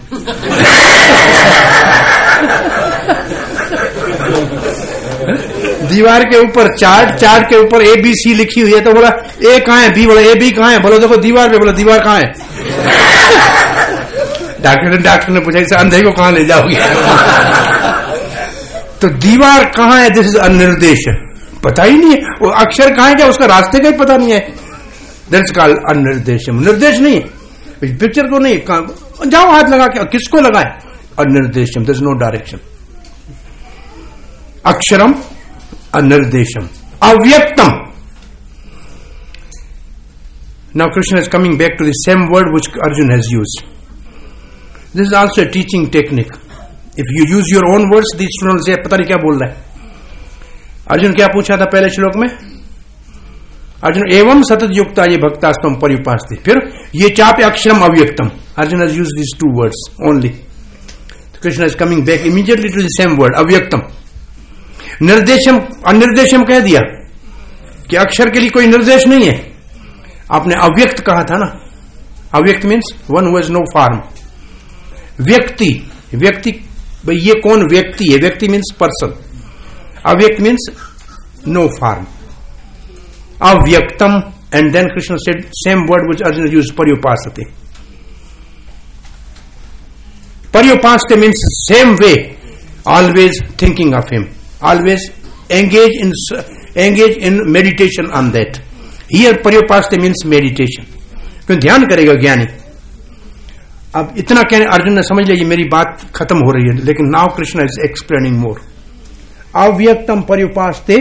दीवार के ऊपर चार्ट, चार्ट के ऊपर ए बी सी लिखी हुई है. तो बोला ए कहां है? बी. बोला ए बी कहां है? बोला देखो दीवार पे. बोला दीवार कहां है? डॉक्टर डॉक्टर ने पूछा इसे अंधे को कहां ले जाओगे? तो दीवार कहां है? दिस इज अनिर्देश, पता ही नहीं है वो अक्षर कहां है, क्या उसका रास्ते का ही पता नहीं है। दैट्स कॉल्ड अनिर्देशम। निर्देश नहीं है पिक्चर को, नहीं जाओ हाथ लगा के, किसको लगाए? अनिर्देशम, देयर इज नो डायरेक्शन। अक्षरम अनिर्देशम, अव्यक्तम। Now Krishna is coming back to the same word which Arjuna has used. This is also a teaching technique. If you use your own words, these students say पता नहीं क्या बोल रहा है। अर्जुन क्या पूछा था पहले श्लोक में? अर्जुन एवं सतत युक्ता ये भक्तास्तम परिपास्ते, फिर ये चाप अक्षरम अव्यक्तम। Arjuna has used these two words only. So Krishna is coming back immediately to the same word, अव्यक्तम। निर्देशम, अनिर्देशम कह दिया कि अक्षर के लिए कोई निर्देश नहीं है। आपने अव्यक्त कहा था ना, अव्यक्त means one who has no form. व्यक्ति, व्यक्ति भाई ये कौन व्यक्ति है? व्यक्ति मीन्स पर्सन, अव्यक्त मीन्स नो फॉर्म, अव्यक्तम। And then Krishna said same word which Arjun used, पर्युपासते। पर्युपासते means same way, always thinking of him, always engage in engage in meditation on that. Here पर्युपासते मीन्स मेडिटेशन, क्यों ध्यान करेगा ज्ञानी। अब इतना कहने अर्जुन ने समझ लिया ये मेरी बात खत्म हो रही है, लेकिन now Krishna is explaining more. अव्यक्तम पर्युपासते,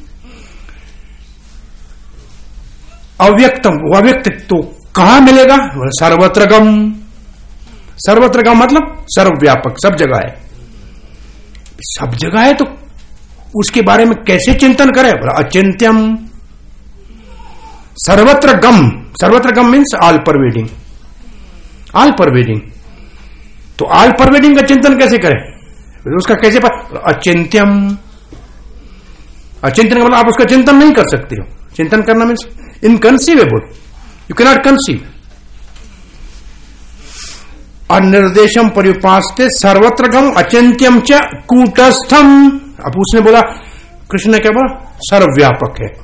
अव्यक्तम, वो अव्यक्त तो कहां मिलेगा? सर्वत्रगम। सर्वत्रगम मतलब सर्वव्यापक, सब जगह है। सब जगह है तो उसके बारे में कैसे चिंतन करें? अचिंत्यम। सर्वत्र गम, सर्वत्र गम means all pervading, all pervading. तो ऑल परवेडिंग का चिंतन कैसे करें? उसका कैसे पर? अचिंत्यम। अचिंतन का मतलब आप उसका चिंतन नहीं कर सकते हो। चिंतन करना means inconceivable, you can not conceive. अनिर्देशम पर्युपासते सर्वत्र गम अचिंत्यम च कूटस्थम। अब उसने बोला, कृष्ण ने क्या बोला? सर्वव्यापक है,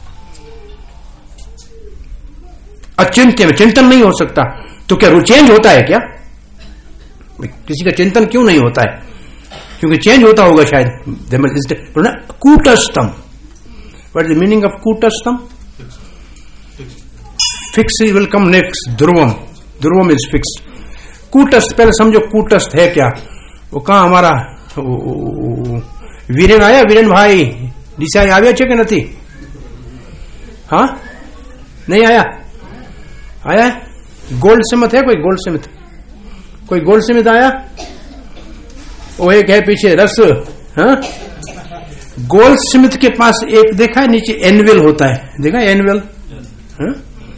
अचिंत्य में चिंतन नहीं हो सकता। तो क्या वो चेंज होता है क्या? किसी का चिंतन क्यों नहीं होता है? क्योंकि चेंज होता होगा शायद। कूटस्थम, what is the meaning of कूटस्थम? Fix will come next. ध्रुवम, ध्रुवम इज फिक्स्ड। कूटस्थ, पहले समझो कूटस्थ है क्या। वो कहा हमारा वीरेन आया, वीरेन भाई दिशा आया छे कि नहीं? हाँ नहीं आया? आया? गोल्ड स्मिथ है कोई? गोल्ड स्मिथ, कोई गोल्ड स्मिथ आया? वो एक है पीछे रस। हाँ, गोल्ड स्मिथ के पास एक देखा है नीचे एनविल होता है, देखा है एनविल? हाँ?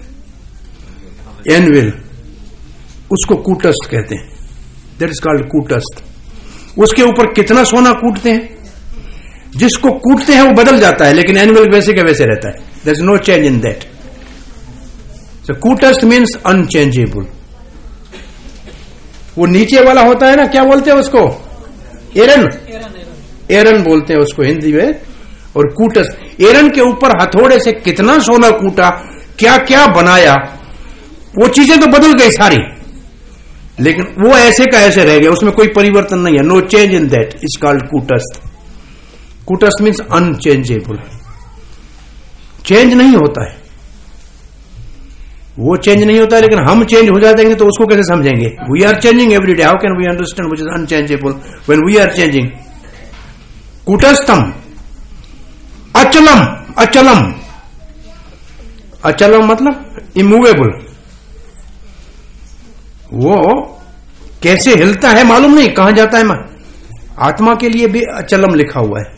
एनविल, उसको कूटस्थ कहते हैं। दैट इज कॉल्ड कूटस्थ। उसके ऊपर कितना सोना कूटते हैं, जिसको कूटते हैं वो बदल जाता है, लेकिन एनविल वैसे का वैसे रहता है। There is no change in that. So, कूटस्थ मीन्स अनचेंजेबल। वो नीचे वाला होता है ना, क्या बोलते हैं उसको? एरन, एरन बोलते हैं उसको हिंदी में। और कूटस्थ, एरन के ऊपर हथौड़े से कितना सोना कूटा, क्या क्या बनाया, वो चीजें तो बदल गई सारी, लेकिन वो ऐसे का ऐसे रह गया, उसमें कोई परिवर्तन नहीं है। No change in that is called कूटस्थ। कूटस्थ मीन्स अनचेंजेबल, चेंज नहीं होता है। वो चेंज नहीं होता है, लेकिन हम चेंज हो जाएंगे तो उसको कैसे समझेंगे? We are changing every day, how can we understand which is unchangeable when we are changing? कूटस्थम, अचलम, अचलम, अचलम मतलब इमूवेबल। वो कैसे हिलता है मालूम नहीं, कहां जाता है। आत्मा के लिए भी अचलम लिखा हुआ है।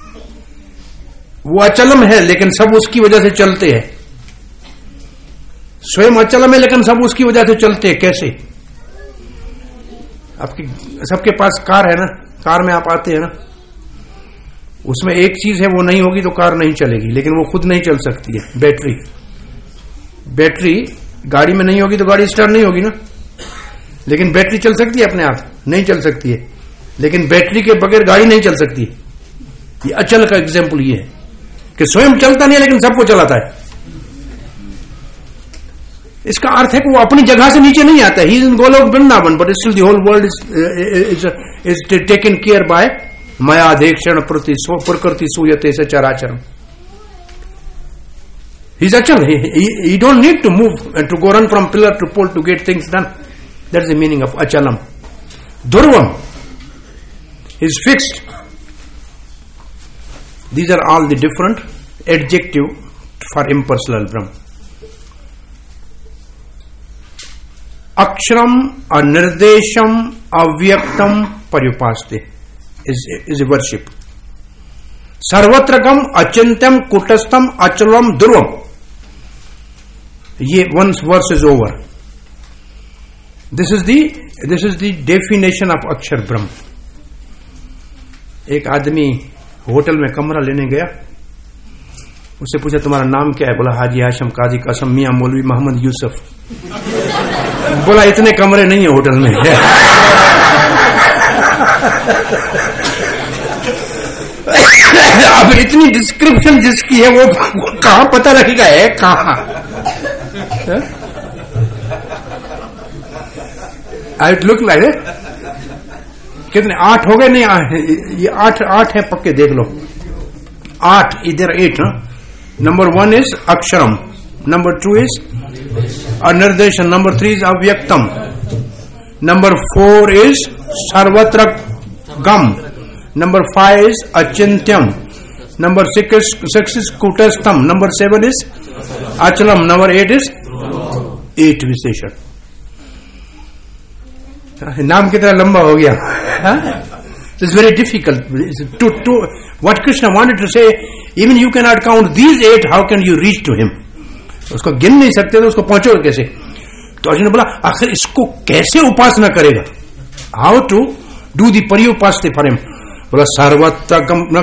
वो अचलम है लेकिन सब उसकी वजह से चलते हैं। स्वयं अचलम है लेकिन सब उसकी वजह से चलते हैं। कैसे? आपकी सबके पास कार है ना, कार में आप आते हैं ना, उसमें एक चीज है वो नहीं होगी तो कार नहीं चलेगी, लेकिन वो खुद नहीं चल सकती है। बैटरी, बैटरी गाड़ी में नहीं होगी तो गाड़ी स्टार्ट नहीं होगी ना, लेकिन बैटरी चल सकती है अपने आप? नहीं चल सकती है। लेकिन बैटरी के बगैर गाड़ी नहीं चल सकती। ये अचल का एग्जाम्पल ये है कि स्वयं चलता नहीं है लेकिन सबको चलाता है। इसका अर्थ है कि वो अपनी जगह से नीचे नहीं आता. He is in Goloka Vrindavan but still the whole world is is taken care by मया देक्षण प्रति प्रकृति सूयते सचराचरम. He is Achal. He, he, he don't need to move and to go run from pillar to pole to get things done. That's the meaning of Achalam. Durvam is fixed. These are all the different adjective for impersonal Brahm. Aksharam, Anirdesham, Avyaktam, Paryupaste is, is a worship. Sarvatragam, Achintyam, Kutastam, Achalam, Durvam. ये one verse is over. This is the this is the definition of अक्षर ब्रह्म. एक आदमी hotel में कमरा लेने गया, उससे पूछा तुम्हारा नाम क्या है? बोला हाजी हाशम काजी कासम मियां मौलवी मोहम्मद यूसुफ. बोला इतने कमरे नहीं है होटल में. अब इतनी डिस्क्रिप्शन जिसकी है वो, वो कहां पता लगेगा है कहां. आई लुक लाइक कितने आठ हो गए? नहीं, ये आठ आठ है पक्के, देख लो. आठ इधर एट. नंबर वन इज अक्षरम, नंबर टू इज अनिर्देशन, नंबर थ्री इज अव्यक्तम, नंबर फोर इज सर्वत्र गम, नंबर फाइव इज अचिंत्यम, नंबर सिक्स सिक्स इज कूटस्थम, नंबर सेवन इज अचलम, नंबर एट इज एट विशेषण. नाम कितना लंबा हो गया. It's very difficult to to what Krishna wanted to say. Even you can not count these eight, how can you reach to him? उसको गिन नहीं सकते तो उसको पहुंचोगे कैसे? तो अर्जुन ने बोला आखिर इसको कैसे उपासना करेगा? हाउ टू डू दी पर्युपास्ते फॉर हिम? बोला सर्वत्र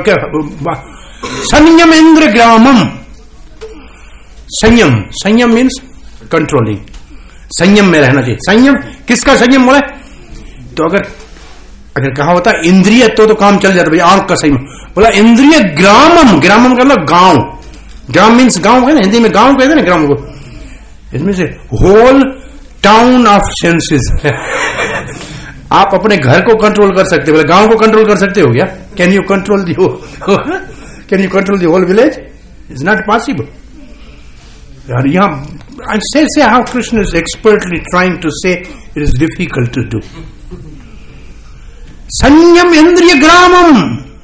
संयम इंद्र ग्रामम. संयम, संयम मीन्स कंट्रोलिंग. संयम में रहना चाहिए. संयम किसका संयम बोला? तो अगर अगर कहा होता इंद्रिय तो तो काम चल जाता भाई, आंख का संयम. बोला इंद्रिय ग्रामम. ग्रामम का मतलब गांव. ग्राम मीन्स गांव है ना, हिंदी में गांव कहते हैं ना ग्राम को. इसमें से होल टाउन ऑफ सेंसेस. आप अपने घर को कंट्रोल कर सकते हो, बोले गांव को कंट्रोल कर सकते हो क्या? Can you control the can you control the whole village? It's not possible. और यहां से से how Krishna is expertly trying to say it is difficult to do. संयम इंद्रिय ग्रामम.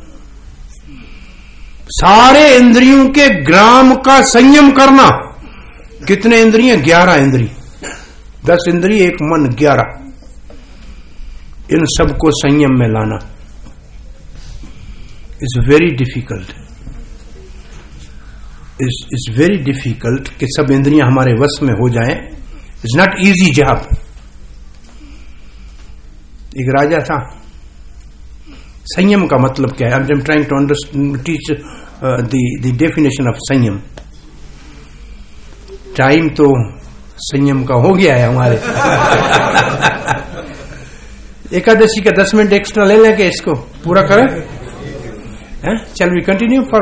सारे इंद्रियों के ग्राम का संयम करना. कितने इंद्रिय? ग्यारह इंद्रिय. दस इंद्रिय, एक मन, ग्यारह. इन सबको संयम में लाना is very difficult. Is very difficult कि सब इंद्रियां हमारे वश में हो जाएं. It's not easy job. एक राजा था. संयम का मतलब क्या है? I am trying to understand teach the definition of संयम. टाइम तो संयम का हो गया है हमारे. एकादशी का दस मिनट एक्स्ट्रा ले लेंगे, इसको पूरा करें. चल वी कंटिन्यू फॉर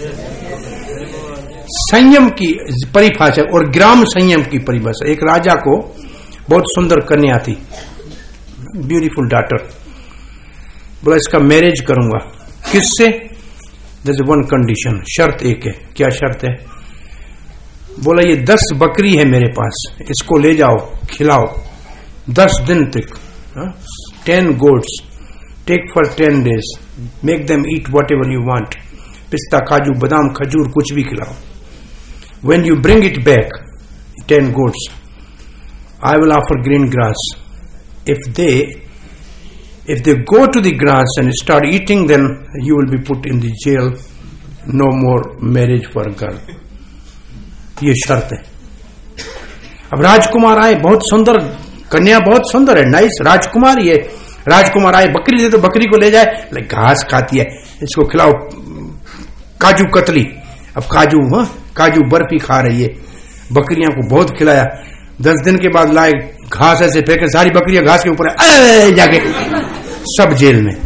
संयम की परिभाषा और ग्राम संयम की परिभाषा. एक राजा को बहुत सुंदर कन्या थी, ब्यूटीफुल डॉटर. बोला इसका मैरिज करूंगा. किससे? There is one condition. शर्त एक है. क्या शर्त है? बोला ये दस बकरी है मेरे पास, इसको ले जाओ, खिलाओ दस दिन तक. Ten goats, take for ten days, make them eat whatever you want. पिस्ता, काजू, बादाम, खजूर कुछ भी खिलाओ. When you bring it back, ten goats, I will offer green grass. If they, if they go to the grass and start eating, then you will be put in the jail. No more marriage for a girl. ये शर्त है. अब राजकुमार आए, बहुत सुंदर कन्या, बहुत सुंदर है, नाइस राजकुमार. ये राजकुमार आए, बकरी दे तो बकरी को ले जाए, घास खाती है, इसको खिलाओ काजू कतली. अब काजू, हाँ काजू बर्फी खा रही है. बकरियां को बहुत खिलाया. दस दिन के बाद लाए, घास ऐसे फेंके, सारी बकरियां घास के ऊपर जाके सब जेल में.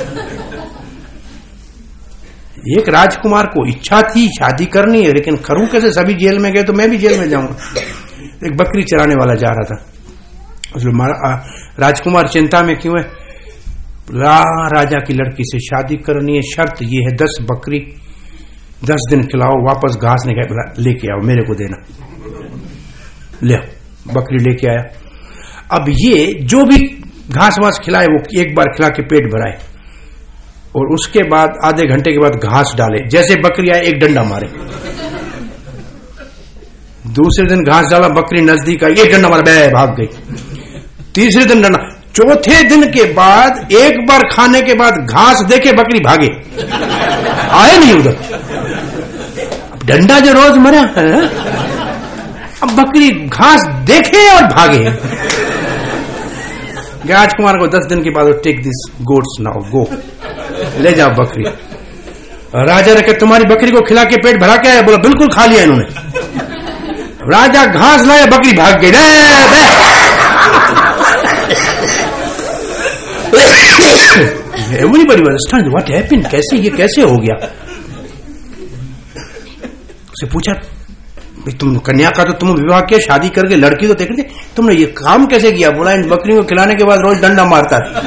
एक राजकुमार को इच्छा थी शादी करनी है, लेकिन करूं कैसे? सभी जेल में गए तो मैं भी जेल में जाऊंगा. एक बकरी चराने वाला जा रहा था, राजकुमार चिंता में क्यों है? रा, राजा की लड़की से शादी करनी है, शर्त ये है दस बकरी दस दिन खिलाओ, वापस घास नहीं लेके आओ, मेरे को देना। ले बकरी लेके आया। अब ये जो भी घास वास खिलाए वो एक बार खिला के पेट भराए और उसके बाद आधे घंटे के बाद घास डाले। जैसे बकरी आए एक डंडा मारे, दूसरे दिन घास डाला, बकरी नजदीक आई, एक डंडा मारा, बे भाग गई। तीसरे दिन डंडा, चौथे दिन के बाद एक बार खाने के बाद घास देके बकरी भागे, आए नहीं उधर। डंडा जो रोज मरा है, अब बकरी घास देखे और भागे। राजकुमार को दस दिन के बाद take this goats now go, ले जाओ बकरी। राजा ने कहा तुम्हारी बकरी को खिला के पेट भरा के आया? बोला बिल्कुल खा लिया इन्होंने। राजा घास लाया, बकरी भाग गई। Everybody was stunned, what happened, कैसे ये कैसे हो गया? उसे पूछा तुम कन्या का तो तुम विवाह किया, शादी करके लड़की तो देख रही थी, तुमने ये काम कैसे किया? बोला इन बकरी को खिलाने के बाद रोज डंडा मारता था,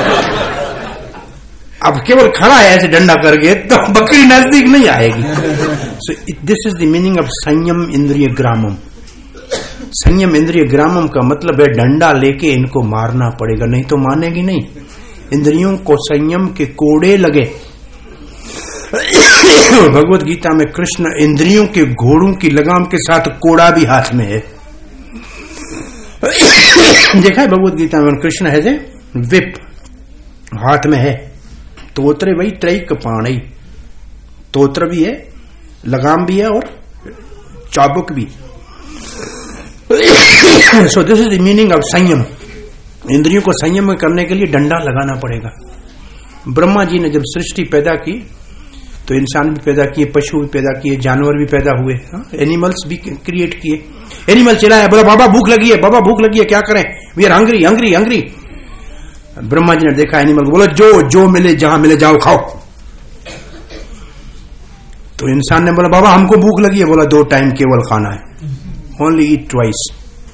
अब केवल खड़ा है ऐसे डंडा करके तो बकरी नजदीक नहीं आएगी। So this is the meaning of संयम इंद्रिय ग्रामम। संयम इंद्रिय ग्रामम का मतलब है डंडा लेके इनको मारना पड़ेगा, नहीं तो मानेगी नहीं। इंद्रियों को संयम के कोड़े लगे। भगवत गीता में कृष्ण इंद्रियों के घोड़ों की लगाम के साथ कोड़ा भी हाथ में है। देखा है भगवत गीता में कृष्ण है जे विप हाथ में है, तोत्र वही त्रैक पाणी, तोत्र भी है, लगाम भी है और चाबुक भी। So this is the meaning of संयम। इंद्रियों को संयम में करने के लिए डंडा लगाना पड़ेगा। ब्रह्मा जी ने जब सृष्टि पैदा की तो इंसान भी पैदा किए, पशु भी पैदा किए, जानवर भी पैदा हुए, एनिमल्स भी क्रिएट किए। एनिमल चिल्लाया, बोला बाबा भूख लगी है, बाबा भूख लगी है, क्या करें, we are hungry hungry hungry. Brahma ji ने देखा एनिमल को, बोला जो जो मिले जहां मिले जाओ खाओ। तो इंसान ने बोला बाबा हमको भूख लगी है, बोला दो टाइम केवल खाना है, ओनली ईट ट्वाइस।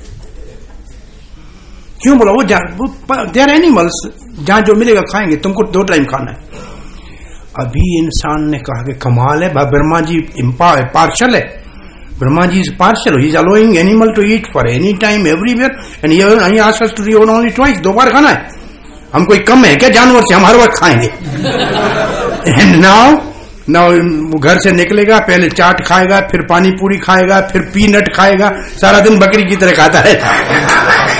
क्यों? बोला वो दे आर एनिमल्स, जहां जो मिलेगा खाएंगे, तुमको दो टाइम खाना है। अभी इंसान ने कहा कि कमाल है, ब्रह्मा जी पार्शल है, Brahma ji is partial, he is allowing animal to eat for any time everywhere and he asks us to do only twice, दो बार खाना है। हम कोई कम है क्या जानवर से? हम हर वक्त खाएंगे। एंड नाउ नाउ घर से निकलेगा, पहले चाट खाएगा, फिर पानी पूरी खाएगा, फिर पीनट खाएगा, सारा दिन बकरी की तरह खाता रहता।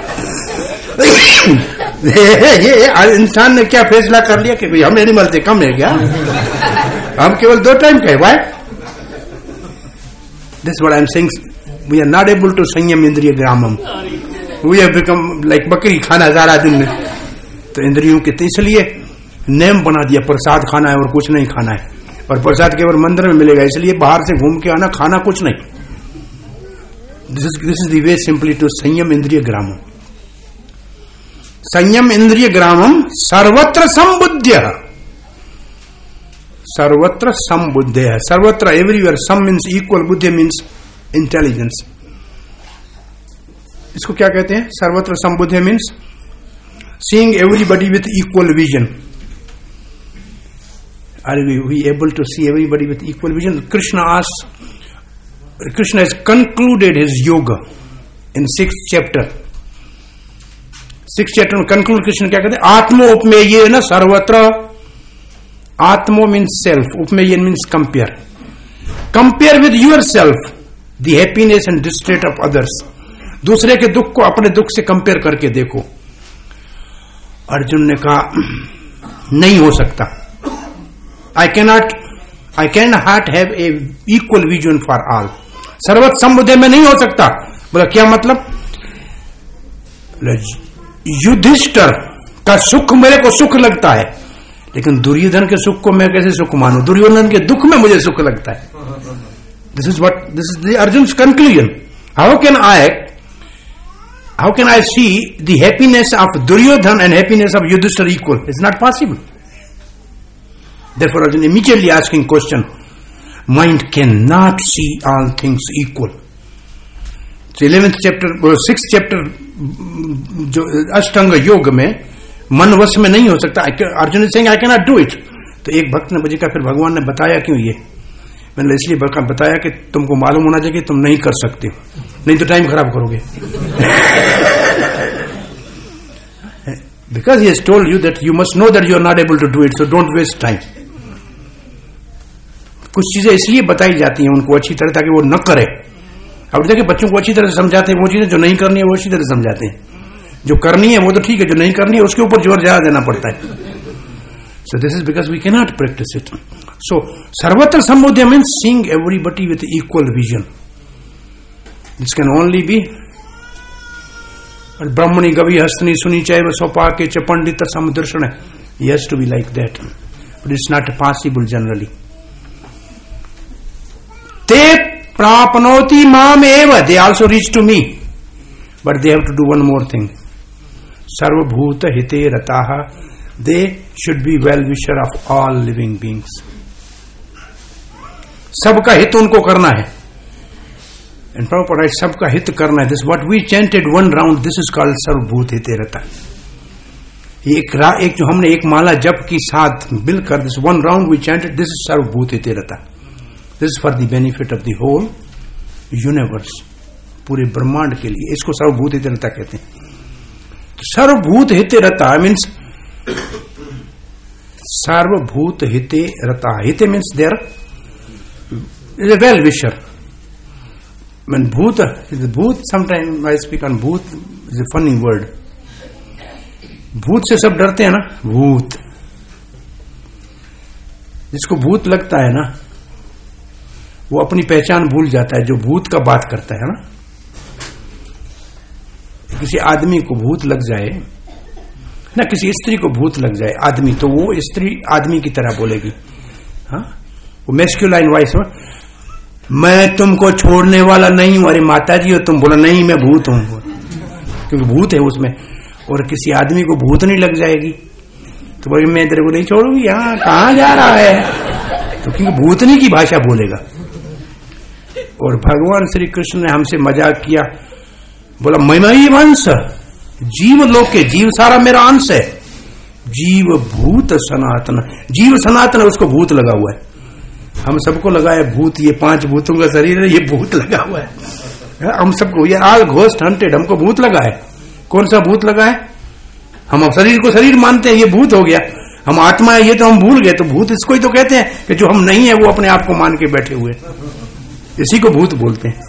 ये, ये इंसान ने क्या फैसला कर लिया कि भाई हम एनिमल से कम है क्या? हम केवल दो टाइम खाए। Why? This what I am saying, we are not able to संयम इंद्रिय ग्रामम, वी हैव बिकम लाइक बकरी, खाना सारा दिन में। तो इंद्रियों के, इसलिए नेम बना दिया प्रसाद खाना है और कुछ नहीं खाना है, और प्रसाद केवल मंदिर में मिलेगा, इसलिए बाहर से घूम के आना, खाना कुछ नहीं। This is this is the way simply to संयम इंद्रिय ग्रामम। संयम इंद्रिय ग्रामम सर्वत्र संबुद्ध्य, सर्वत्र संबुद्ध्य है, सर्वत्र एवरीवेयर। सम मीन्स इक्वल, बुद्धि मीन्स इंटेलिजेंस। इसको क्या कहते हैं? सर्वत्र संबुद्ध्य means seeing everybody with equal vision. Are we able to see everybody with equal vision? Krishna asks, Krishna has concluded his yoga in sixth chapter. Six chapter में कंक्लूड कृष्ण क्या कहते हैं? आत्मो उपमेय न सर्वत्र। आत्मो मीन्स सेल्फ, उपमेय means compare. Compare with your self the happiness and distress of others. दूसरे के दुख को अपने दुख से कंपेयर करके देखो। अर्जुन ने कहा नहीं हो सकता, I can not I can not have a equal vision for all. सर्वत्र संबुद्धि में नहीं हो सकता। बोला क्या मतलब? युधिष्ठिर का सुख मेरे को सुख लगता है, लेकिन दुर्योधन के सुख को मैं कैसे सुख मानूं? दुर्योधन के दुख में मुझे सुख लगता है। This is what this is the Arjun's conclusion. How can I how can I see the happiness of Duryodhana and happiness of Yudhishthira equal? It's not possible. Therefore Arjun immediately asking question, mind cannot see all things equal. Eleventh chapter six chapter जो अष्टांग योग में मन वश में नहीं हो सकता। Arjun is saying I can not do it. तो एक भक्त ने मुझे कहा फिर भगवान ने बताया क्यों ये? मैंने इसलिए बताया कि तुमको मालूम होना चाहिए कि तुम नहीं कर सकते हो, नहीं तो टाइम खराब करोगे। Because he has told you that you must know that you are not able to do it, so don't waste time. कुछ चीजें इसलिए बताई जाती हैं उनको अच्छी तरह ताकि वो न करे। अब देखिए बच्चों को अच्छी तरह से समझाते हैं वो चीजें जो नहीं करनी है वो अच्छी तरह से समझाते हैं, जो करनी है वो तो ठीक है, जो नहीं करनी है उसके ऊपर जोर ज्यादा देना पड़ता है। So this is because we can not practice it. So सर्वत्र संबोध्य means seeing everybody with equal vision. This can only be ब्रह्मणि गवि हस्तनी सुनी चैव स्वपाके च पंडित समुदर्शन। He has to be like that, but it's not possible generally. ते प्राप्नोति माम एव, they also reach to me, but they have to do one more thing. सर्वभूत हिते रताः, they should be well wisher of all living beings. सबका हित उनको करना है। एंड प्रॉपर सबका हित करना है। This what we chanted one round, this is called सर्वभूत हिते रता। एक रा, एक जो हमने एक माला जप की साथ मिलकर, this one round we chanted, this is सर्वभूत हिते रता। This is for the benefit of the whole universe, पूरे ब्रह्मांड के लिए। इसको सर्वभूत हिते रता कहते हैं। सर्वभूत हिते रता मीन्स सर्वभूत हिते रता। हिते means there is a well wisher. When bhuta is bhut, sometimes I speak on bhut, is a funny word. भूत से सब डरते हैं ना, भूत। जिसको भूत लगता है ना वो अपनी पहचान भूल जाता है, जो भूत का बात करता है ना। किसी आदमी को भूत लग जाए ना, किसी स्त्री को भूत लग जाए आदमी, तो वो स्त्री आदमी की तरह बोलेगी। हाँ, वो मैस्कुलाइन वॉइस में, मैं तुमको छोड़ने वाला नहीं हूं। अरे माता जी हो तुम? बोला नहीं मैं भूत हूं, क्योंकि भूत है उसमें। और किसी आदमी को भूत नहीं लग जाएगी तो बोले मैं तेरे को नहीं छोड़ूंगी, यहाँ कहां जा रहा है, तो क्योंकि भूतनी की भाषा बोलेगा। और भगवान श्री कृष्ण ने हमसे मजाक किया, बोला मई वंश, जीव लोके, जीव सारा मेरा अंश है। जीव भूत सनातन, जीव सनातन, उसको भूत लगा हुआ है। हम सबको लगा है भूत, ये पांच भूतों का शरीर है, ये भूत लगा हुआ है हम सबको। ये आल घोस्ट हंटेड, हमको भूत लगा है। कौन सा भूत लगा है? हम अब शरीर को शरीर मानते हैं, ये भूत हो गया। हम आत्मा है ये तो हम भूल गए, तो भूत इसको ही तो कहते हैं कि जो हम नहीं है वो अपने आप को मान के बैठे हुए, इसी को भूत बोलते हैं।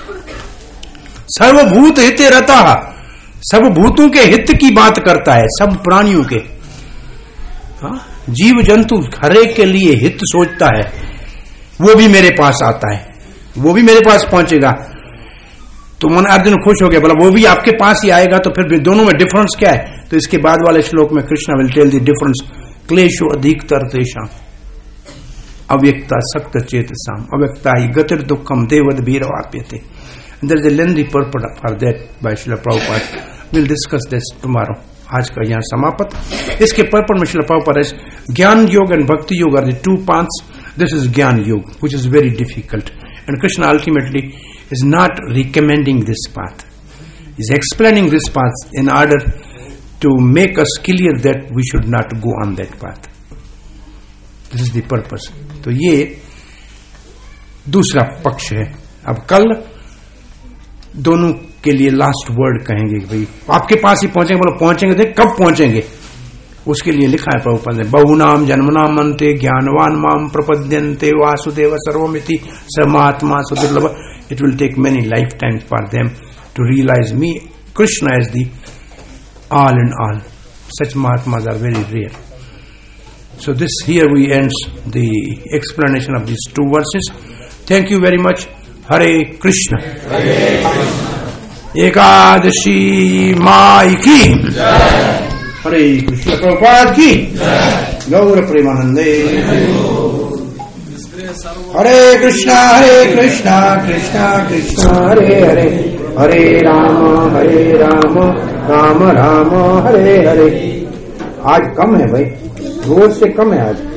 सर्वभूत हिते रता, सब भूतों के हित की बात करता है, सब प्राणियों के। हाँ? जीव जंतु हरेक के लिए हित सोचता है। वो भी मेरे पास आता है, वो भी मेरे पास पहुंचेगा। तो मन अर्जुन खुश हो गया, बोला वो भी आपके पास ही आएगा। तो फिर दोनों में डिफरेंस क्या है? तो इसके बाद वाले श्लोक में Krishna will tell the difference. क्लेशो अधिकतर तेषां अव्यक्ता सक्त चेतसाम अव्यक्ता ही गतिर दुखम देवद भीरवाप्यते। There is a lengthy purpose for that by Srila Prabhupada. Will discuss this tomorrow. आज का यहाँ समाप्त। इसके पर्पस में श्रील प्रभुपाद ज्ञान योग and bhakti yoga are the two paths. This is Gyan Yoga, which is very difficult. And Krishna ultimately is not recommending this path. He is explaining this path in order to make us clear that we should not go on that path. This is the purpose. तो ये दूसरा पक्ष है। अब कल दोनों के लिए लास्ट वर्ड कहेंगे, भाई आपके पास ही पहुंचेंगे। बोलो पहुंचेंगे, देख कब पहुंचेंगे, उसके लिए लिखा है प्रभुपाद ने, बहुनाम जन्मनाम अन्ते ज्ञानवान माम प्रपद्यन्ते वासुदेव सर्वमिति समात्मा सुदुर्लभ। It will take many life times for them to realize me Krishna as the all in all. Such mahatmas are very rare. So this here we ends the explanation of this two verses. Thank you very much. Hare Krishna. Ekadashi माई की हरे कृष्ण प्रभुपाद की गौर प्रेमानंदे। हरे कृष्णा हरे कृष्णा कृष्णा कृष्णा हरे हरे, हरे राम हरे राम राम राम हरे हरे। आज कम है भाई, रोज से कम है आज।